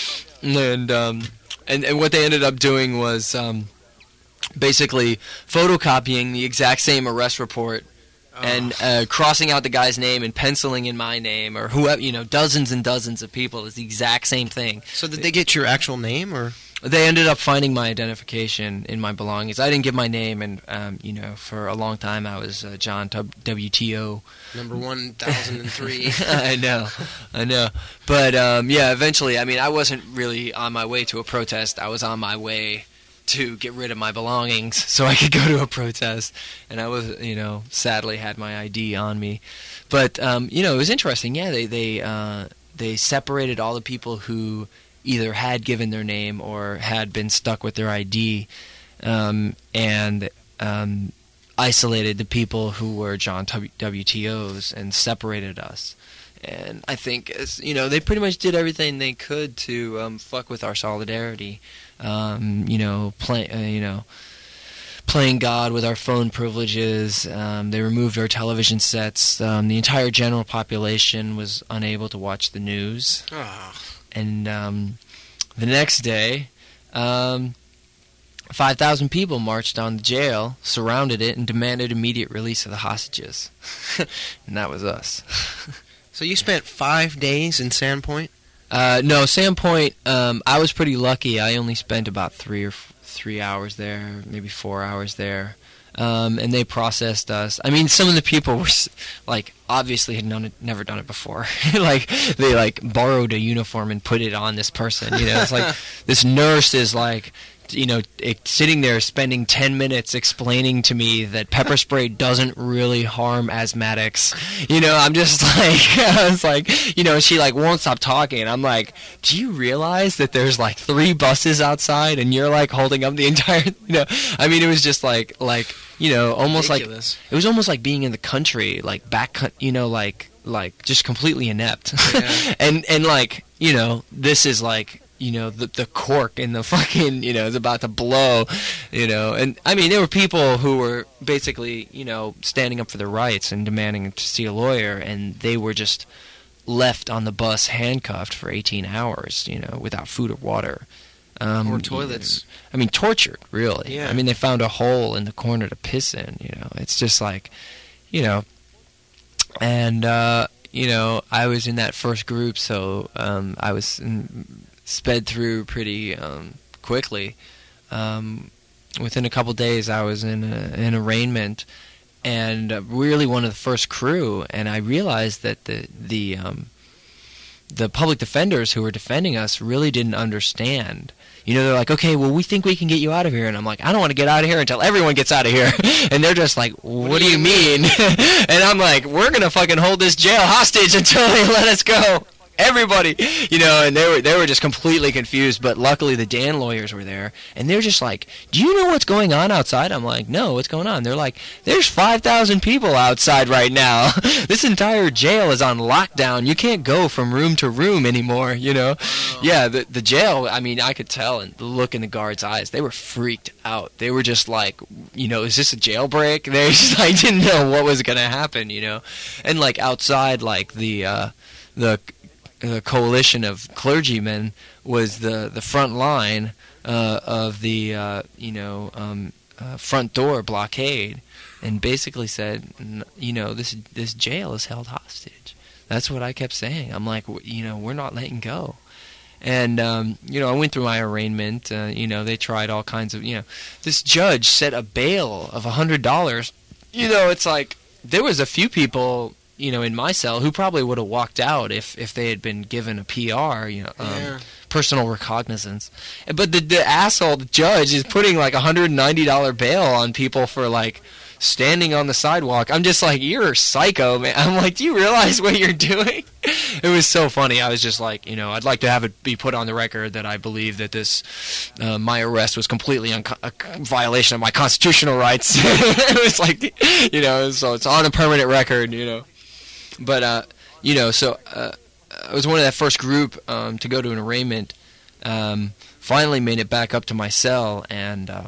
And um and, and what they ended up doing was um basically photocopying the exact same arrest report oh. and uh, crossing out the guy's name and penciling in my name or whoever, you know, dozens and dozens of people. It's the exact same thing. So did they get your actual name, or? They ended up finding my identification in my belongings. I didn't give my name, and, um, you know, for a long time I was uh, John W T O. Number one thousand three. I know, I know. But, um, yeah, eventually, I mean, I wasn't really on my way to a protest. I was on my way to get rid of my belongings so I could go to a protest, and I was, you know, sadly had my I D on me. But um, you know, it was interesting. Yeah, they they uh, they separated all the people who either had given their name or had been stuck with their I D, um, and um, isolated the people who were John W T Os and separated us. And I think, as you know, they pretty much did everything they could to um, fuck with our solidarity. Um, you know, play, uh, you know, playing God with our phone privileges. Um, they removed our television sets. Um, the entire general population was unable to watch the news. Oh. And um, the next day, um, five thousand people marched on the jail, surrounded it, and demanded immediate release of the hostages. And that was us. So you spent five days in Sandpoint? Uh, no, Sandpoint, um, I was pretty lucky. I only spent about three or f- three hours there, maybe four hours there. Um, and they processed us. I mean, some of the people were, like, obviously had none, never done it before. Like, they, like, borrowed a uniform and put it on this person. You know, it's like, this nurse is, like, you know, it, sitting there spending ten minutes explaining to me that pepper spray doesn't really harm asthmatics. You know, I'm just like, I was like, you know, she like won't stop talking. And I'm like, do you realize that there's like three buses outside and you're like holding up the entire, you know, I mean, it was just like, like, you know, almost Ridiculous. like, it was almost like being in the country, like back, you know, like, like just completely inept. Yeah. and, and like, you know, this is like, you know, the the cork in the fucking, you know, is about to blow, you know. And, I mean, there were people who were basically, you know, standing up for their rights and demanding to see a lawyer, and they were just left on the bus handcuffed for eighteen hours, you know, without food or water. Um, or toilets. I mean, tortured, really. Yeah. I mean, they found a hole in the corner to piss in, you know. It's just like, you know, and, uh, you know, I was in that first group, so um, I was... In, sped through pretty um, quickly. Um, within a couple days, I was in a, an arraignment, and uh, really one of the first crew. And I realized that the the um, the public defenders who were defending us really didn't understand. You know, they're like, okay, well, we think we can get you out of here. And I'm like, I don't want to get out of here until everyone gets out of here. And they're just like, what, what do you mean? mean? And I'm like, we're going to fucking hold this jail hostage until they let us go. Everybody, you know, and they were they were just completely confused. But luckily, the Dan lawyers were there, and they're just like, "Do you know what's going on outside?" I'm like, "No, what's going on?" They're like, "There's five thousand people outside right now. This entire jail is on lockdown. You can't go from room to room anymore." You know, yeah, the the jail. I mean, I could tell, and the look in the guards' eyes, they were freaked out. They were just like, you know, is this a jailbreak? They just like didn't know what was gonna happen. You know, and like outside, like the uh, the the coalition of clergymen was the, the front line uh, of the uh, you know um, uh, front door blockade, and basically said, you know, this this jail is held hostage. That's what I kept saying. I'm like, you know, we're not letting go. And um, you know, I went through my arraignment. Uh, you know, they tried all kinds of, you know, this judge set a bail of a hundred dollars. You know, it's like there was a few people, you know, in my cell who probably would have walked out if, if they had been given a P R, you know, um, yeah. personal recognizance. But the, the asshole the judge is putting like a one hundred ninety dollars bail on people for like standing on the sidewalk. I'm just like, you're a psycho, man. I'm like, do you realize what you're doing? It was so funny. I was just like, you know, I'd like to have it be put on the record that I believe that this, uh, my arrest was completely un- a violation of my constitutional rights. It was like, you know, so it's on a permanent record, you know. But, uh, you know, so uh, I was one of that first group um, to go to an arraignment, um, finally made it back up to my cell, and uh,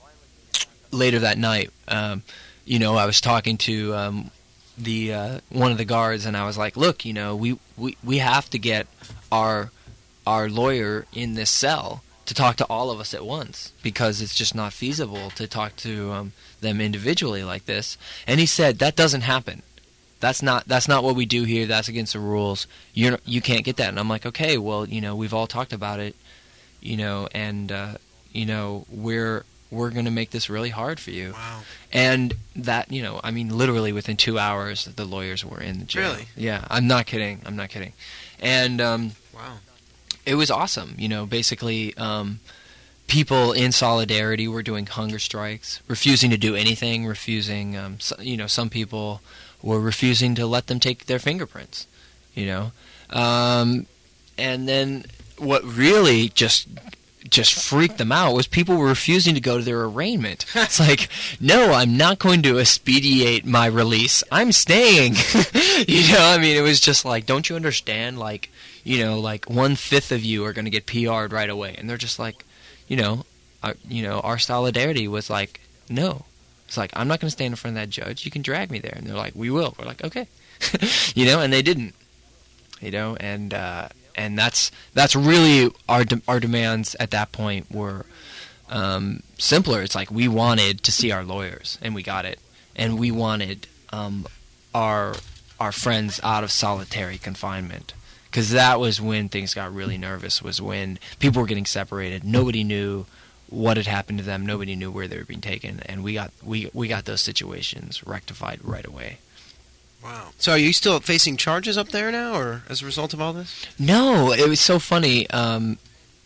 later that night, um, you know, I was talking to um, the uh, one of the guards, and I was like, look, you know, we, we, we have to get our our lawyer in this cell to talk to all of us at once, because it's just not feasible to talk to um, them individually like this. And he said, that doesn't happen. That's not that's not what we do here. That's against the rules. You you can't get that. And I'm like, okay, well, you know, we've all talked about it, you know, and uh, you know, we're we're gonna make this really hard for you. Wow. And that, you know, I mean, literally within two hours, the lawyers were in the jail. Really? Yeah, I'm not kidding. I'm not kidding. And um, wow, it was awesome. You know, basically, um, people in solidarity were doing hunger strikes, refusing to do anything, refusing. Um, so, you know, some people were refusing to let them take their fingerprints, you know. Um, and then what really just just freaked them out was people were refusing to go to their arraignment. It's like, no, I'm not going to expedite my release. I'm staying. You know, I mean, it was just like, don't you understand? Like, you know, like one-fifth of you are going to get P R'd right away. And they're just like, you know, our, you know, our solidarity was like, no. It's like, I'm not going to stand in front of that judge. You can drag me there. And they're like, we will. We're like, okay. You know, and they didn't. You know, and uh, and that's that's really our de- our demands at that point were um, simpler. It's like we wanted to see our lawyers, and we got it. And we wanted um, our our friends out of solitary confinement. Because that was when things got really nervous, was when people were getting separated. Nobody knew what had happened to them. Nobody knew where they were being taken, and we got we we got those situations rectified right away. Wow. So are you still facing charges up there now, or as a result of all this? No, it was so funny. Um,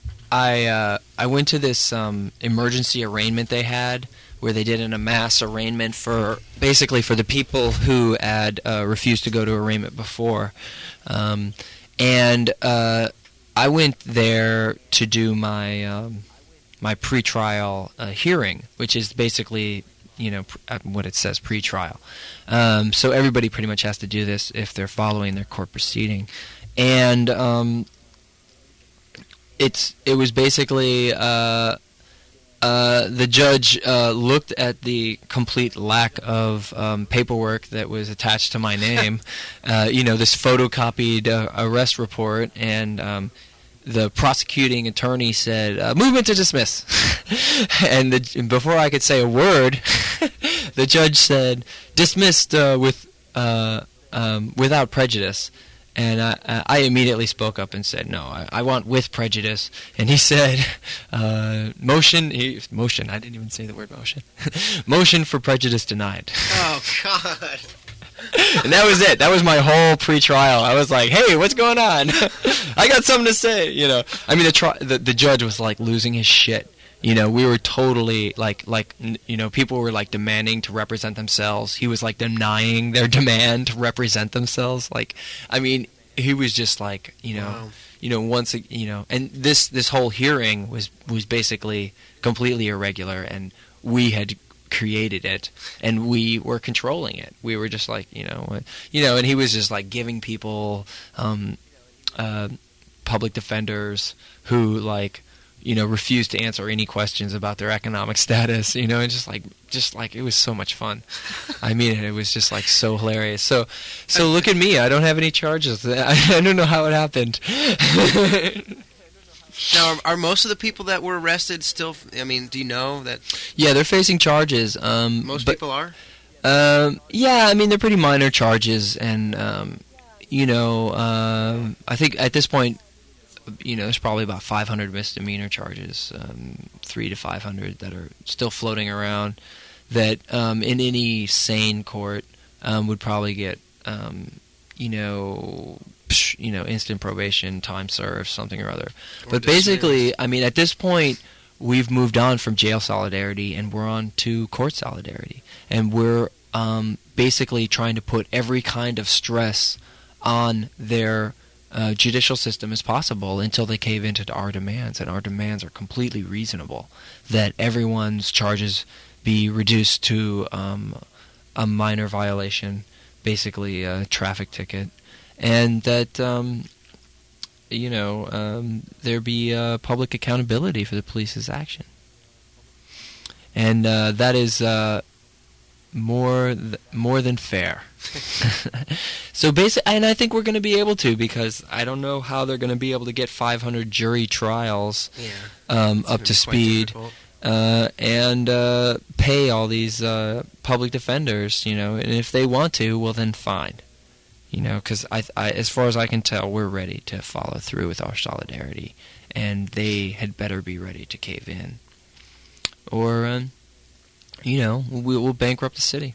I uh, I went to this um, emergency arraignment they had, where they did an, a mass arraignment for basically for the people who had uh, refused to go to arraignment before, um, and uh, I went there to do my um, my pretrial uh, hearing, which is basically, you know, pr- what it says, pre-trial. Um, so everybody pretty much has to do this if they're following their court proceeding. And um, it's it was basically uh, uh, the judge uh, looked at the complete lack of um, paperwork that was attached to my name, uh, you know, this photocopied uh, arrest report, and um, the prosecuting attorney said, uh, movement to dismiss. And the, before I could say a word, the judge said, dismissed uh, with uh, um, without prejudice. And I, I immediately spoke up and said, no, I, I want with prejudice. And he said, uh, motion, he, motion, I didn't even say the word motion. Motion for prejudice denied. Oh, God. And that was it. That was my whole pre-trial. I was like, "Hey, what's going on? I got something to say." You know, I mean, the tri- the, the judge was like losing his shit. You know, we were totally like like you know, people were like demanding to represent themselves. He was like denying their demand to represent themselves. Like, I mean, he was just like, you know, Wow. you know, once a- you know, and this this whole hearing was was basically completely irregular, and we had created it, and we were controlling it. We were just like, you know, uh, you know, and he was just like giving people um, uh, public defenders who like, you know, refused to answer any questions about their economic status, you know, and just like, just like it was so much fun. I mean, it was just like so hilarious. So, so look at me. I don't have any charges. I, I don't know how it happened. Now, are, are most of the people that were arrested still? I mean, do you know that Yeah, they're facing charges. Um, most but, people are? Um, yeah, I mean, they're pretty minor charges, and um, you know, um, I think at this point, you know, there's probably about five hundred misdemeanor charges, um, three to five hundred that are still floating around. That um, in any sane court um, would probably get, um, you know, psh, you know, instant probation, time served, something or other. Or But dismissed. basically, I mean, at this point, we've moved on from jail solidarity, and we're on to court solidarity, and we're um, basically trying to put every kind of stress on their uh, judicial system as possible until they cave into our demands, and our demands are completely reasonable. That everyone's charges be reduced to um, a minor violation, basically a traffic ticket, and that um, you know um, there be uh, public accountability for the police's action, and uh, that is uh, more th- more than fair. So basically, and I think we're going to be able to, because I don't know how they're going to be able to get five hundred jury trials Yeah. um, It's up gonna to be quite speed. difficult. Uh, and uh, pay all these uh, public defenders, you know, and if they want to, well then fine, you know, because I, I, as far as I can tell, we're ready to follow through with our solidarity, and they had better be ready to cave in, or, um, you know, we will bankrupt the city.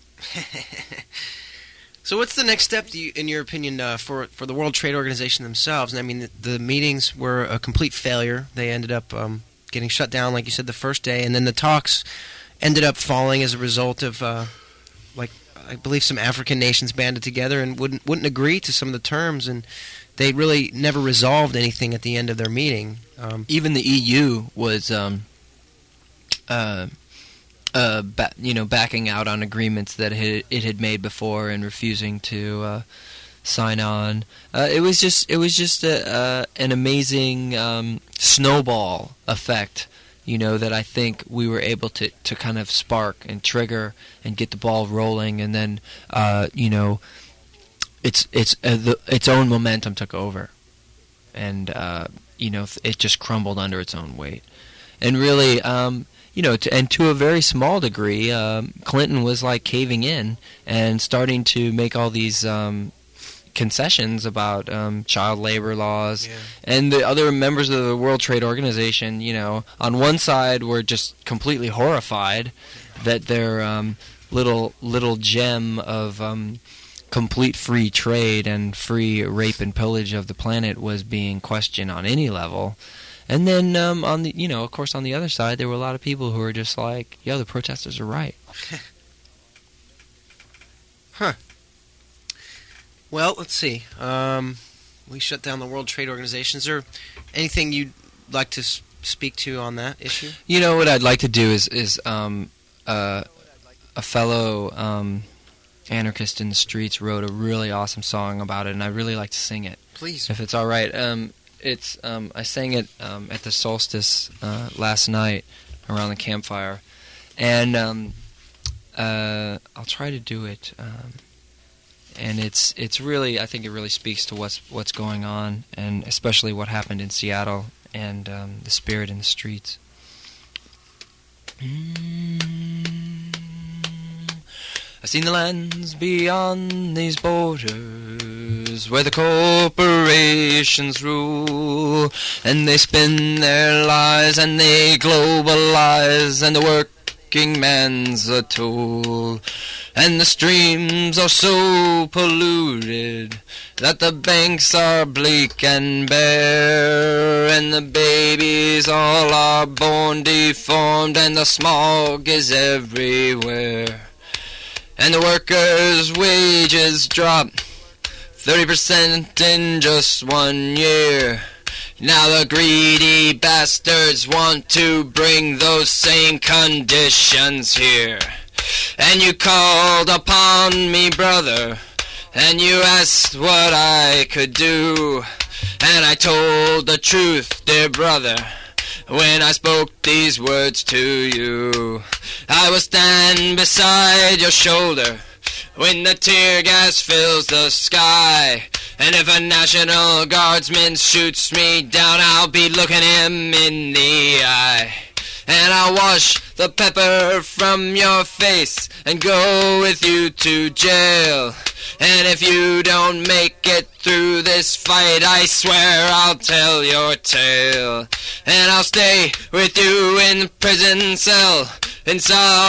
So what's the next step, do you, in your opinion, uh, for for the World Trade Organization themselves? I mean, the, the meetings were a complete failure. They ended up um, getting shut down, like you said, the first day, and then the talks ended up falling as a result of, uh, like, I believe some African nations banded together and wouldn't wouldn't agree to some of the terms, and they really never resolved anything at the end of their meeting. Um, Even the E U was, um, uh, uh, ba- you know, backing out on agreements that it, it had made before and refusing to uh, sign on. Uh, it was just, it was just a, uh, an amazing um, snowball effect, you know, that I think we were able to, to kind of spark and trigger and get the ball rolling, and then, uh, you know, it's it's uh, the, its own momentum took over, and uh, you know, it just crumbled under its own weight, and really. Um, You know, to, and to a very small degree, um, Clinton was like caving in and starting to make all these um, concessions about um, child labor laws. Yeah. And the other members of the World Trade Organization, you know, on one side were just completely horrified that their um, little little gem of um, complete free trade and free rape and pillage of the planet was being questioned on any level. And then, um, on the, you know, of course, on the other side, there were a lot of people who were just like, "Yo, the protesters are right." Huh. Well, let's see. Um, we shut down the World Trade Organization. Is there anything you'd like to s- speak to on that issue? You know what I'd like to do is is um, uh, a fellow um, anarchist in the streets wrote a really awesome song about it, and I'd really like to sing it, Please. if it's all right. Um, it's um, I sang it um, at the solstice uh, last night around the campfire, and um, uh, I'll try to do it. Um, and it's it's really, I think it really speaks to what's what's going on, and especially what happened in Seattle and um, the spirit in the streets. Mm. I've seen the lands beyond these borders, where the corporations rule, and they spin their lies and they globalize, and the work working man's a tool. And the streams are so polluted that the banks are bleak and bare, and the babies all are born deformed, and the smog is everywhere. And the workers' wages drop thirty percent in just one year. Now the greedy bastards want to bring those same conditions here. And you called upon me, brother, and you asked what I could do. And I told the truth, dear brother, when I spoke these words to you. I will stand beside your shoulder when the tear gas fills the sky. And if a National Guardsman shoots me down, I'll be looking him in the eye. And I'll wash the pepper from your face and go with you to jail. And if you don't make it through this fight, I swear I'll tell your tale. And I'll stay with you in the prison cell in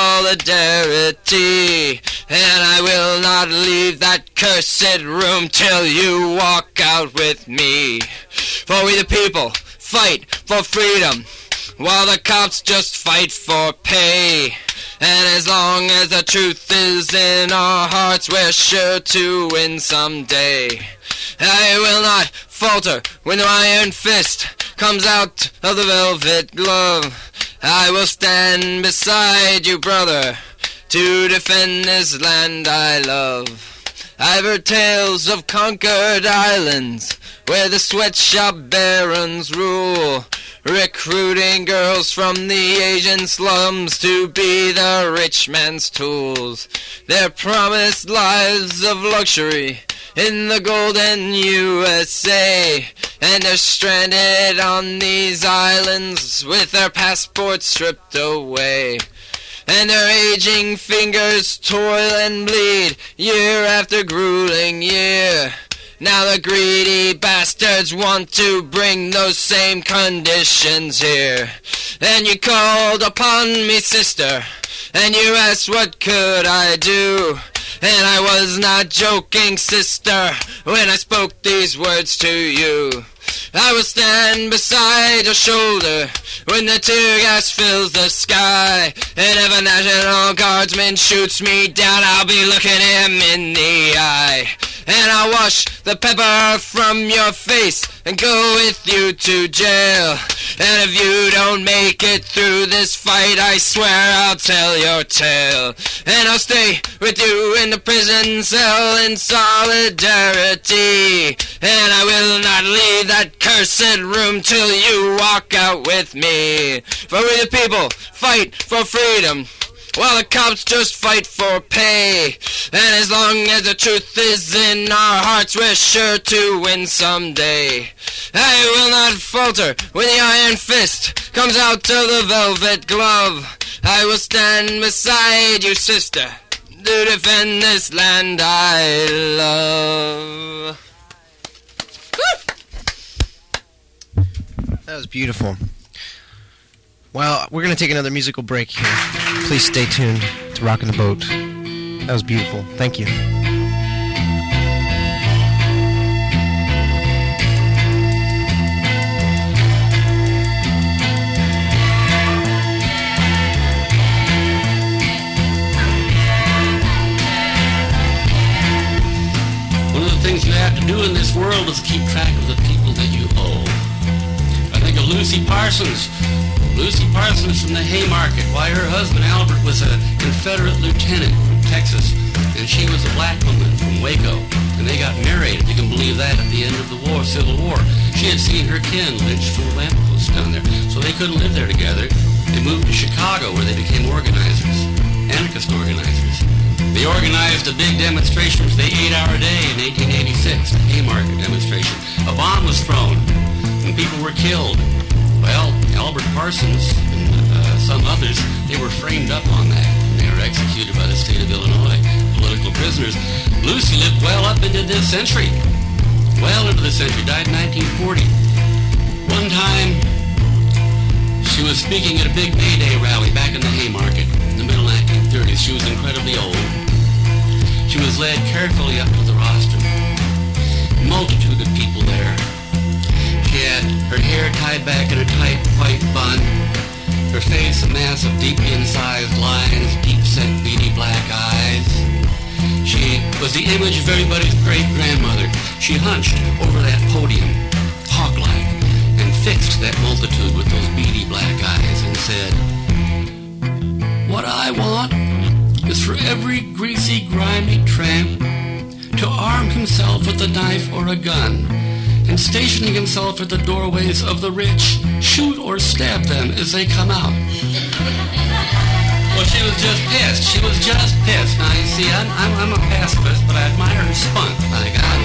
solidarity. And I will not leave that cursed room till you walk out with me. For we the people fight for freedom, while the cops just fight for pay. And as long as the truth is in our hearts, we're sure to win someday. I will not falter when the iron fist comes out of the velvet glove. I will stand beside you, brother, to defend this land I love. I've heard tales of conquered islands where the sweatshop barons rule, recruiting girls from the Asian slums to be the rich man's tools. They're promised lives of luxury in the golden U S A, and they're stranded on these islands with their passports stripped away. And their aging fingers toil and bleed year after grueling year. Now the greedy bastards want to bring those same conditions here. And you called upon me, sister, and you asked what could I do. And I was not joking, sister, when I spoke these words to you. I will stand beside your shoulder when the tear gas fills the sky. And if a National Guardsman shoots me down, I'll be looking him in the eye. And I'll wash the pepper from your face and go with you to jail. And if you don't make it through this fight, I swear I'll tell your tale. And I'll stay with you in the prison cell in solidarity. And I will not leave that cursed room till you walk out with me. For we the people fight for freedom, while the cops just fight for pay. And as long as the truth is in our hearts, we're sure to win someday. I will not falter when the iron fist comes out of the velvet glove. I will stand beside you, sister, to defend this land I love. That was beautiful. Well, we're going to take another musical break here. Please stay tuned to Rockin' the Boat. That was beautiful. Thank you. One of the things you have to do in this world is keep track of the people that you owe. I think of Lucy Parsons. Lucy Parsons from the Haymarket. Why, her husband Albert was a Confederate lieutenant from Texas, and she was a black woman from Waco, and they got married, if you can believe that, at the end of the war, Civil War. She had seen her kin lynched from the lampposts down there, so they couldn't live there together. They moved to Chicago, where they became organizers, anarchist organizers. They organized a big demonstration for the eight-hour day in eighteen eighty-six, the Haymarket demonstration. A bomb was thrown, and people were killed. Well, Albert Parsons and uh, some others, they were framed up on that. And they were executed by the state of Illinois, political prisoners. Lucy lived well up into this century. Well into the century, died in nineteen forty. One time, she was speaking at a big May Day rally back in the Haymarket. In the nineteen thirties. She was incredibly old. She was led carefully up to the rostrum. Multitude of people there. She had her hair tied back in a tight white bun, her face a mass of deeply incised lines, deep-set beady black eyes. She was the image of everybody's great-grandmother. She hunched over that podium, hawk-like, and fixed that multitude with those beady black eyes and said, "What I want is for every greasy, grimy tramp to arm himself with a knife or a gun, and stationing himself at the doorways of the rich, shoot or stab them as they come out." Well, she was just pissed. She was just pissed. Now, you see, I'm, I'm, I'm a pacifist, but I admire her spunk, by God.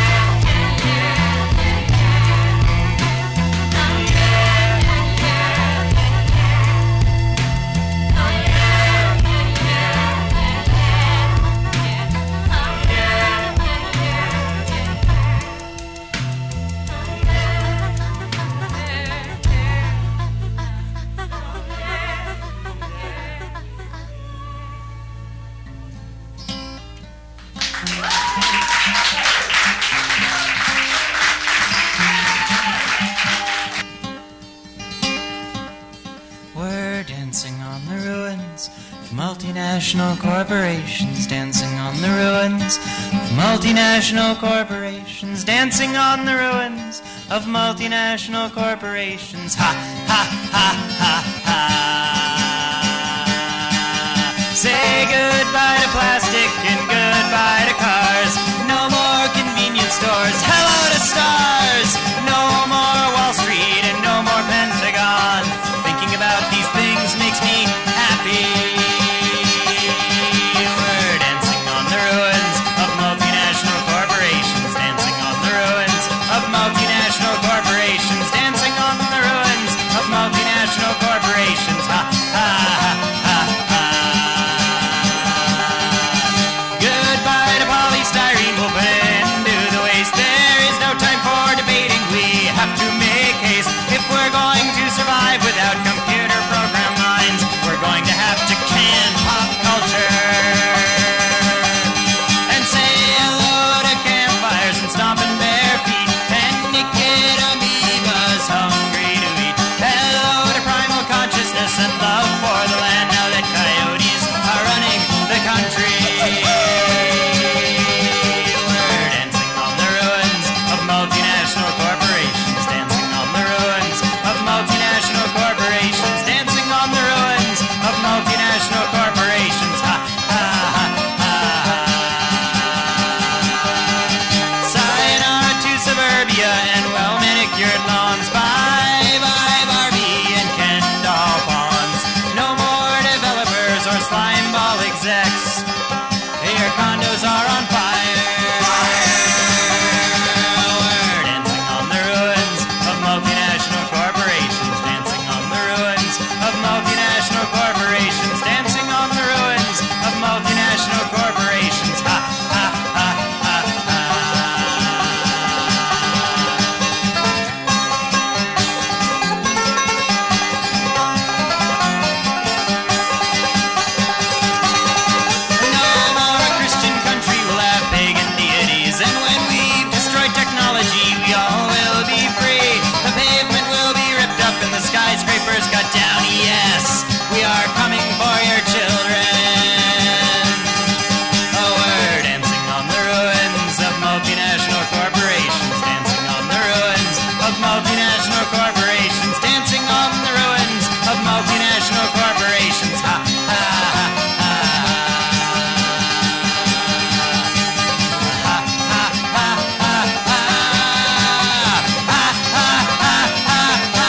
Multinational corporations dancing on the ruins of multinational corporations, dancing on the ruins of multinational corporations. Ha, ha, ha, ha, ha. Say goodbye to plastic and goodbye to cars. No more convenience stores. Hello to stars. No more Wall Street and no more Pentagon. Thinking about these things makes me happy. Multinational corporations dancing on the ruins of multinational corporations. Ha, ha, ha, ha, ha. Goodbye to polystyrene. We'll put an end to the waste. There is no time for debating. We have to make haste. If we're going to survive without computer program minds, we're going to have to can pop culture and say hello to campfires and stomping bare feet. Naked amoebas hungry to eat. Hello to primal consciousness and love for the land now that coyotes are running the country. We're dancing on the ruins of multinational corporations, dancing on the ruins of multinational corporations, dancing on the ruins of multinational corporations. Ha, ha, ha, ha, ha. Sayonara to suburbia and well-manicured lawns. Bye-bye Barbie and Ken doll pawns. No more developers or slime ball execs. Your condos are on fire. We're dancing on the ruins of multinational corporations, dancing on the ruins of multinational corporations, dancing on the ruins of multinational corporations. Ha, ha, ha, ha, ha. Skyscrapers got down, yes, we are coming for your children. Oh, we're dancing on the ruins of multinational corporations, dancing on the ruins of multinational corporations, dancing on the ruins of multinational corporations. Ha, ha, ha, ha. Ha, ha, ha, ha, ha. Ha, ha, ha, ha, ha.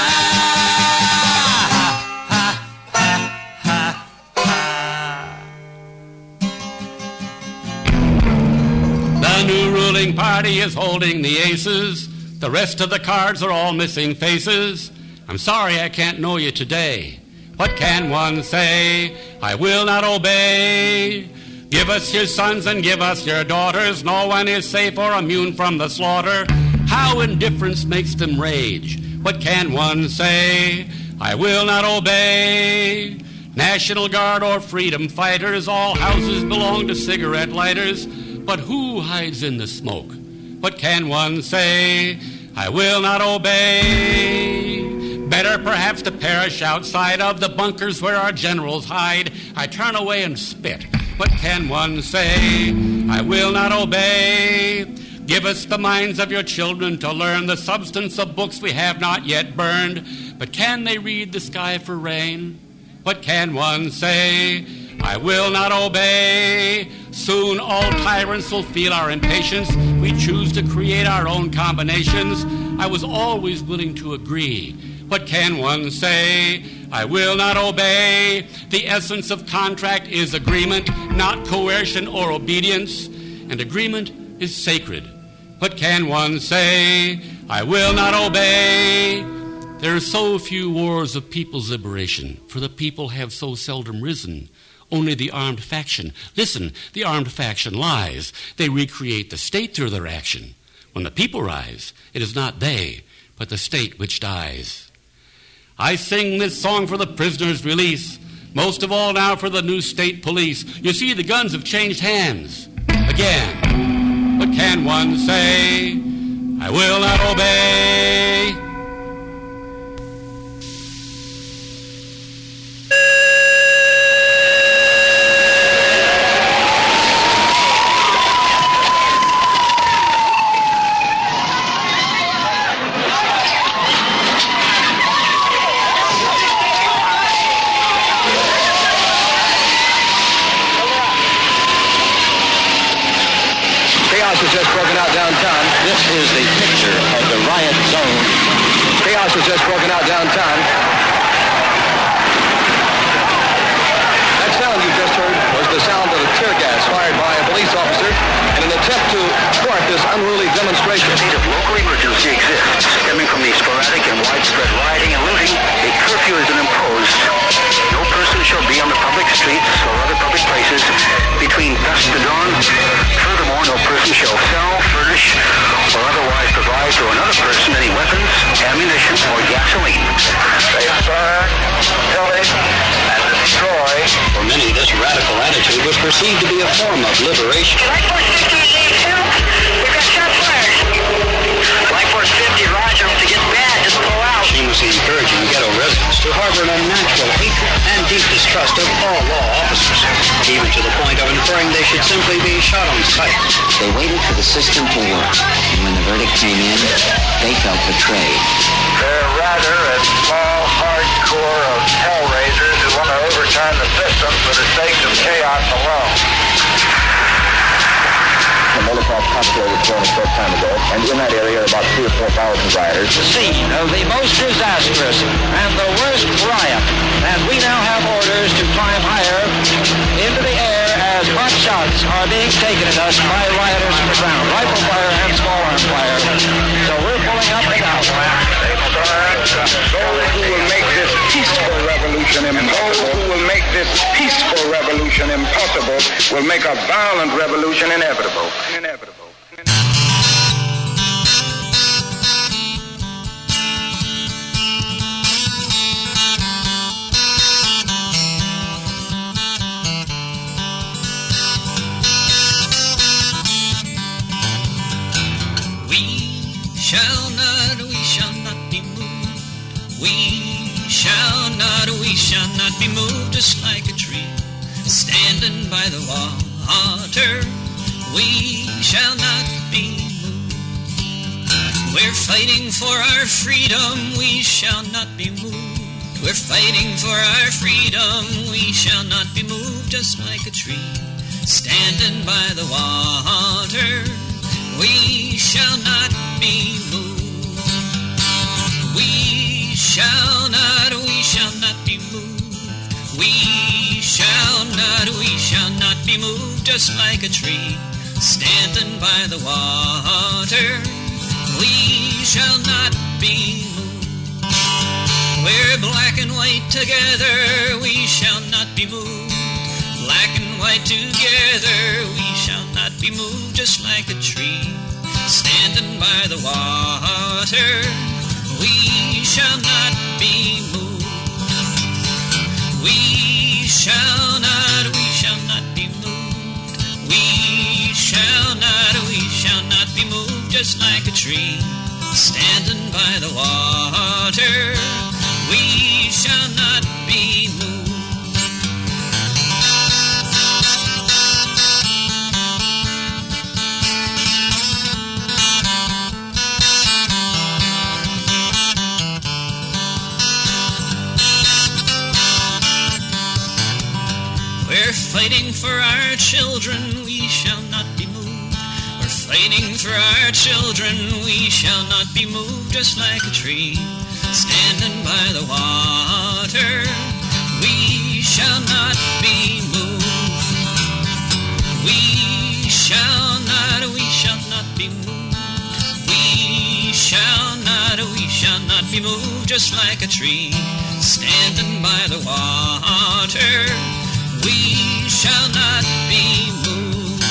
The new ruling party is holding the aces. The rest of the cards are all missing faces. I'm sorry I can't know you today. What can one say? I will not obey. Give us your sons and give us your daughters. No one is safe or immune from the slaughter. How indifference makes them rage. What can one say? I will not obey. National Guard or freedom fighters, all houses belong to cigarette lighters. But who hides in the smoke? What can one say? I will not obey. Better perhaps to perish outside of the bunkers where our generals hide. I turn away and spit. What can one say? I will not obey. Give us the minds of your children to learn the substance of books we have not yet burned. But can they read the sky for rain? What can one say? I will not obey. Soon all tyrants will feel our impatience. We choose to create our own combinations. I was always willing to agree. What can one say? I will not obey. The essence of contract is agreement, not coercion or obedience. And agreement is sacred. What can one say? I will not obey. There are so few wars of people's liberation, for the people have so seldom risen. Only the armed faction. Listen, the armed faction lies. They recreate the state through their action. When the people rise, it is not they, but the state which dies. I sing this song for the prisoners' release, most of all now for the new state police. You see, the guns have changed hands again. What can one say? I will not obey. Just broken out downtown. This is the picture of the riot zone. Chaos has just broken out downtown. That sound you just heard was the sound of a tear gas fired by a police officer in an attempt to thwart this unruly demonstration. A state of local emergency exists. Stemming from the sporadic and widespread rioting and looting, a curfew has been imposed. No person shall be on the public streets or other public places between dusk to dawn. Furthermore, no person shall sell, furnish, or otherwise provide to another person any weapons, ammunition, or gasoline. They burn, pillage, and destroy. For many, this radical attitude was perceived to be a form of liberation. Light Force fifty-eight two, we've got shots fired. Light Force fifty, roger, to get bad, just pull out. Shamelessly encouraging ghetto residents to harbor an unnatural hatred and deep distrust of all law officers, even to the point of inferring they should simply be shot on sight. They waited for the system to work, and when the verdict came in, they felt betrayed. They're rather a small, hardcore of hellraisers who want to overturn the system for the sake of chaos alone. The Molotov cocktail was thrown a short time ago, and in that area are about three or four thousand rioters. The scene of the most disastrous and the worst riot, and we now have orders to climb higher into the air as hot shots are being taken at us by rioters from the ground, rifle fire and small arm fire. So we're pulling up and out. Those who will make this peaceful revolution impossible, those who will make this peaceful revolution impossible, will make a violent revolution inevitable. Inevitable. Shall not, we shall not be moved. We shall not, we shall not be moved, just like a tree standing by the water. We shall not be moved. We're fighting for our freedom. We shall not be moved. We're fighting for our freedom. We shall not be moved, just like a tree standing by the water. We shall not be moved. We shall not, we shall not be moved. We shall not, we shall not be moved, just like a tree standing by the water. We shall not be moved. We're black and white together. We shall not be moved. Black and white together, we shall not be moved, just like a tree standing by the water. We shall not be moved. We shall not, we shall not be moved. We shall not, we shall not be moved, just like a tree standing by the water. We shall not be moved. We're fighting for our children, we shall not be moved. We're fighting for our children, we shall not be moved, just like a tree standing by the water. We shall not be moved. We shall not, we shall not be moved. We shall not, we shall not be moved, just like a tree standing by the water. We shall not be moved.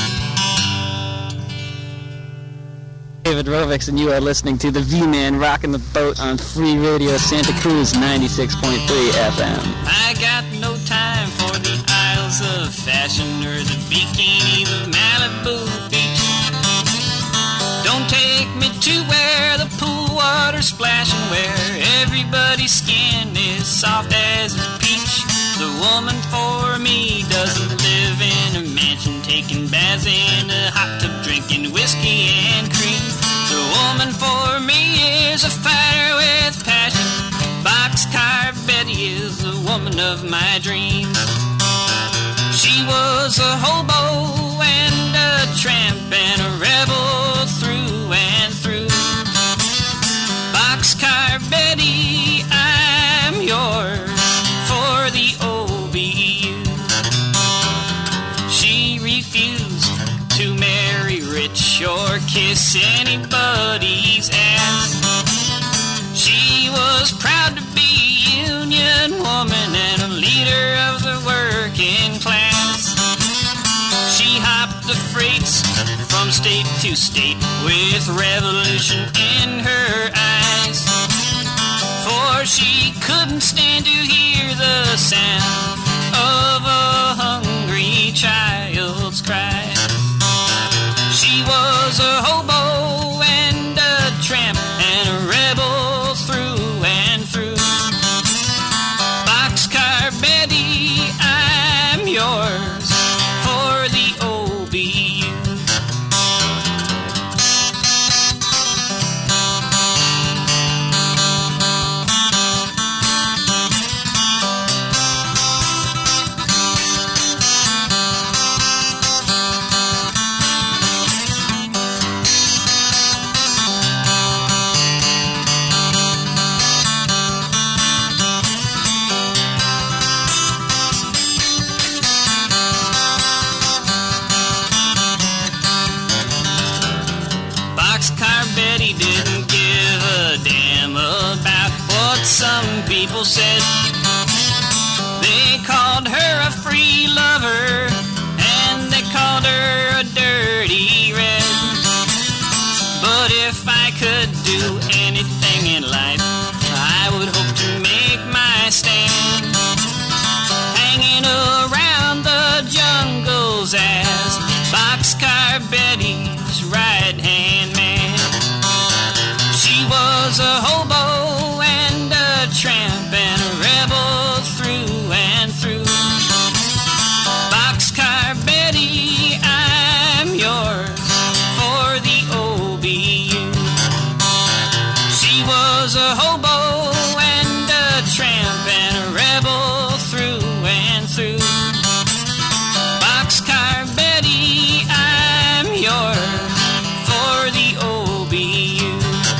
David Rovix, and you are listening to the V-Man rocking the boat on Free Radio Santa Cruz ninety-six point three F M. I got no time for the aisles of fashion or the bikinis of Malibu Beach. Don't take me to where the pool water's splashing, where everybody's skin is soft as a peach. The woman for me doesn't live in a mansion, taking baths in a hot tub, drinking whiskey and cream. The woman for me is a fighter with passion. Boxcar Betty is the woman of my dreams. She was a hobo and a tramp and a rebel through and through. Boxcar Betty, I'm yours for the O B U. She refused to marry rich or kiss anybody's ass. She was proud to be a union woman and a leader of the working class. She hopped the freights from state to state with revolution in her eyes. For she couldn't stand to hear the sound of a hungry child's cry. She was a hobo and a tramp and a rebel through and through. Boxcar Betty, I'm yours for the O B U. Some people said they called her a free lover and they called her a dirty red. But if I could do anything in life, I would hope to make my stand hanging around the jungles as Boxcar Betty's right-hand man. She was a hobo and a tramp and a rebel through and through. Boxcar Betty, I'm yours for the O B U. She was a hobo and a tramp and a rebel through and through. Boxcar Betty, I'm yours for the O B U.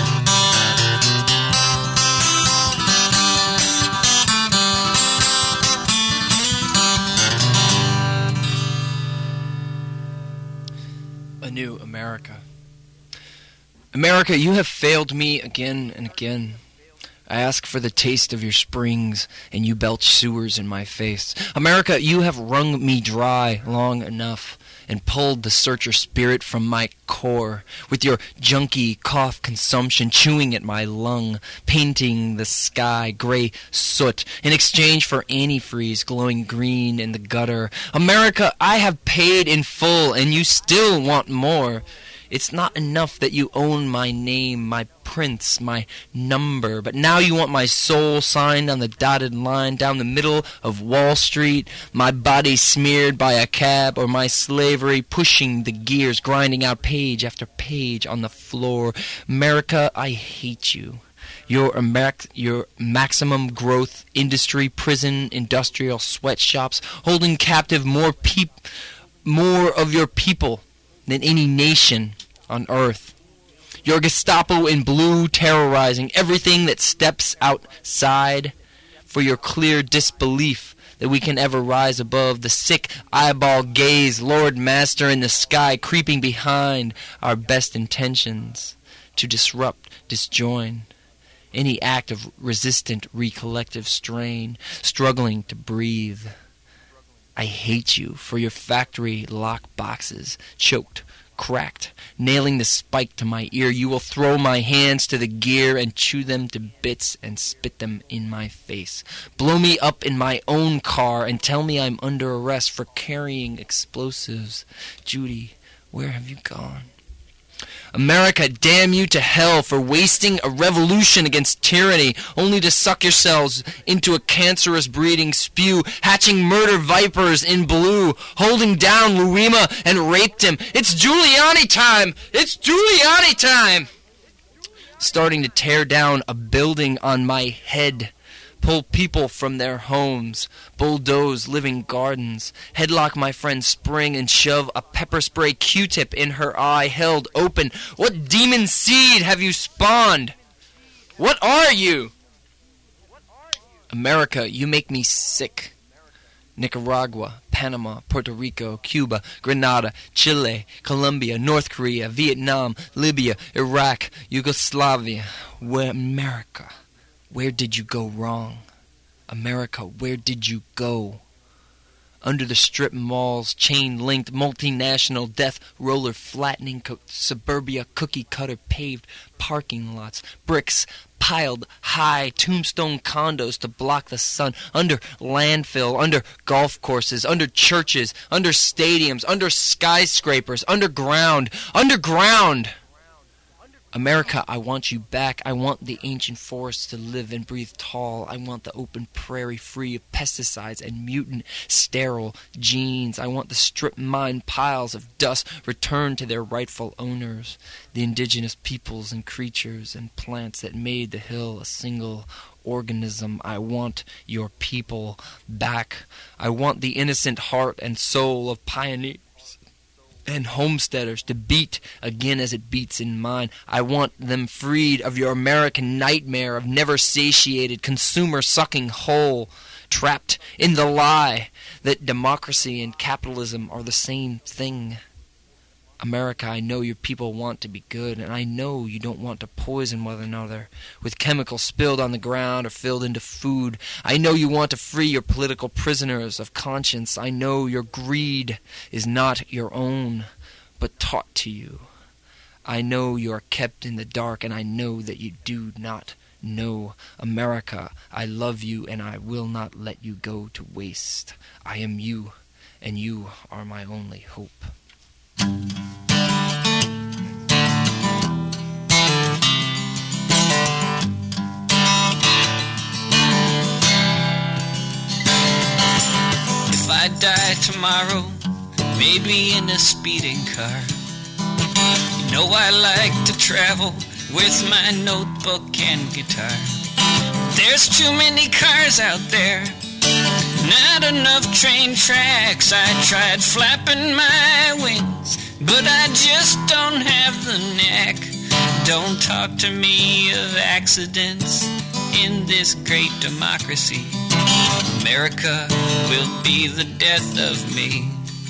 New America. America, you have failed me again and again. I ask for the taste of your springs, and you belch sewers in my face. America, you have wrung me dry long enough, and pulled the searcher spirit from my core, with your junky cough consumption chewing at my lung, painting the sky gray soot in exchange for antifreeze glowing green in the gutter. America, I have paid in full, and you still want more. It's not enough that you own my name, my prints, my number, but now you want my soul signed on the dotted line down the middle of Wall Street, my body smeared by a cab, or my slavery pushing the gears, grinding out page after page on the floor. America, I hate you. Your, Ameri- your maximum growth industry, prison, industrial sweatshops, holding captive more peop- more of your people than any nation on earth. Your Gestapo in blue terrorizing everything that steps outside, for your clear disbelief that we can ever rise above the sick eyeball gaze, Lord Master in the sky, creeping behind our best intentions to disrupt, disjoin any act of resistant recollective strain, struggling to breathe. I hate you for your factory lock boxes, choked, cracked, nailing the spike to my ear. You will throw my hands to the gear and chew them to bits and spit them in my face. Blow me up in my own car and tell me I'm under arrest for carrying explosives. Judy, where have you gone? America, damn you to hell for wasting a revolution against tyranny only to suck yourselves into a cancerous breeding spew, hatching murder vipers in blue, holding down Louima and raped him. It's Giuliani time! It's Giuliani time! Starting to tear down a building on my head, pull people from their homes, bulldoze living gardens, headlock my friend Spring and shove a pepper spray Q-tip in her eye held open. What demon seed have you spawned? What are you? America, you make me sick. Nicaragua, Panama, Puerto Rico, Cuba, Grenada, Chile, Colombia, North Korea, Vietnam, Libya, Iraq, Yugoslavia. Where America? Where did you go wrong? America, where did you go? Under the strip malls, chain-linked, multinational death roller flattening co- suburbia cookie-cutter paved parking lots, bricks piled high, tombstone condos to block the sun, under landfill, under golf courses, under churches, under stadiums, under skyscrapers, underground, underground! America, I want you back. I want the ancient forests to live and breathe tall. I want the open prairie free of pesticides and mutant sterile genes. I want the strip mine piles of dust returned to their rightful owners, the indigenous peoples and creatures and plants that made the hill a single organism. I want your people back. I want the innocent heart and soul of pioneers and homesteaders to beat again as it beats in mine. I want them freed of your American nightmare of never satiated consumer-sucking whole, trapped in the lie that democracy and capitalism are the same thing. America, I know your people want to be good, and I know you don't want to poison one another with chemicals spilled on the ground or filled into food. I know you want to free your political prisoners of conscience. I know your greed is not your own, but taught to you. I know you are kept in the dark, and I know that you do not know. America, I love you, and I will not let you go to waste. I am you, and you are my only hope. If I die tomorrow, maybe in a speeding car. You know I like to travel with my notebook and guitar. There's too many cars out there, not enough train tracks. I tried flapping my wings, but I just don't have the knack. Don't talk to me of accidents in this great democracy. America will be the death of me.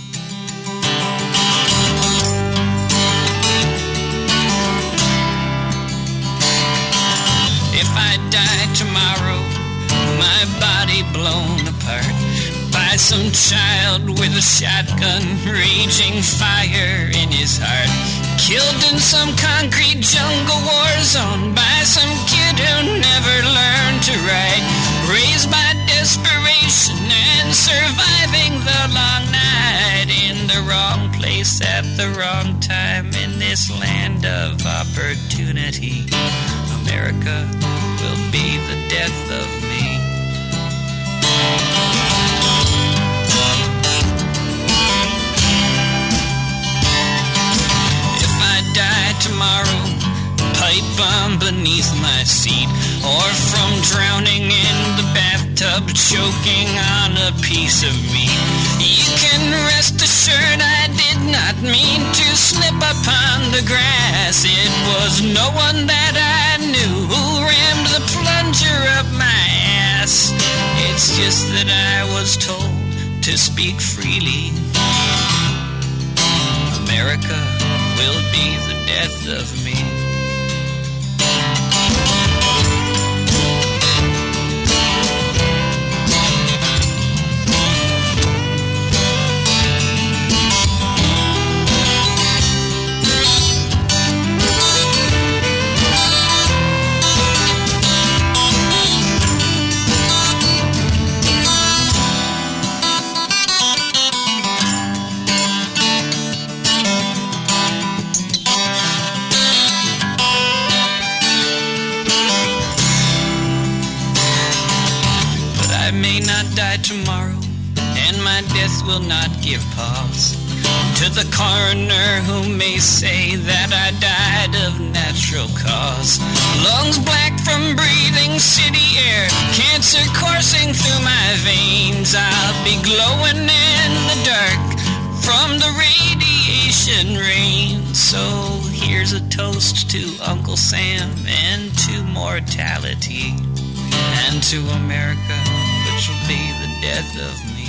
If I die tomorrow, my body blown apart by lonesome child with a shotgun, raging fire in his heart. Killed in some concrete jungle war zone by some kid who never learned to write. Raised by desperation and surviving the long night in the wrong place at the wrong time in this land of opportunity. America will be the death of me. If I die tomorrow, pipe bomb beneath my seat, or from drowning in the bathtub, choking on a piece of meat, you can rest assured I did not mean to slip upon the grass. It was no one that I knew who rammed the plunger up my ass. It's just that I was told to speak freely. America will be the death of me. Tomorrow, and my death will not give pause to the coroner who may say that I died of natural cause. Lungs black from breathing city air, cancer coursing through my veins. I'll be glowing in the dark from the radiation rain. So here's a toast to Uncle Sam and to mortality and to America, which will be the death of me.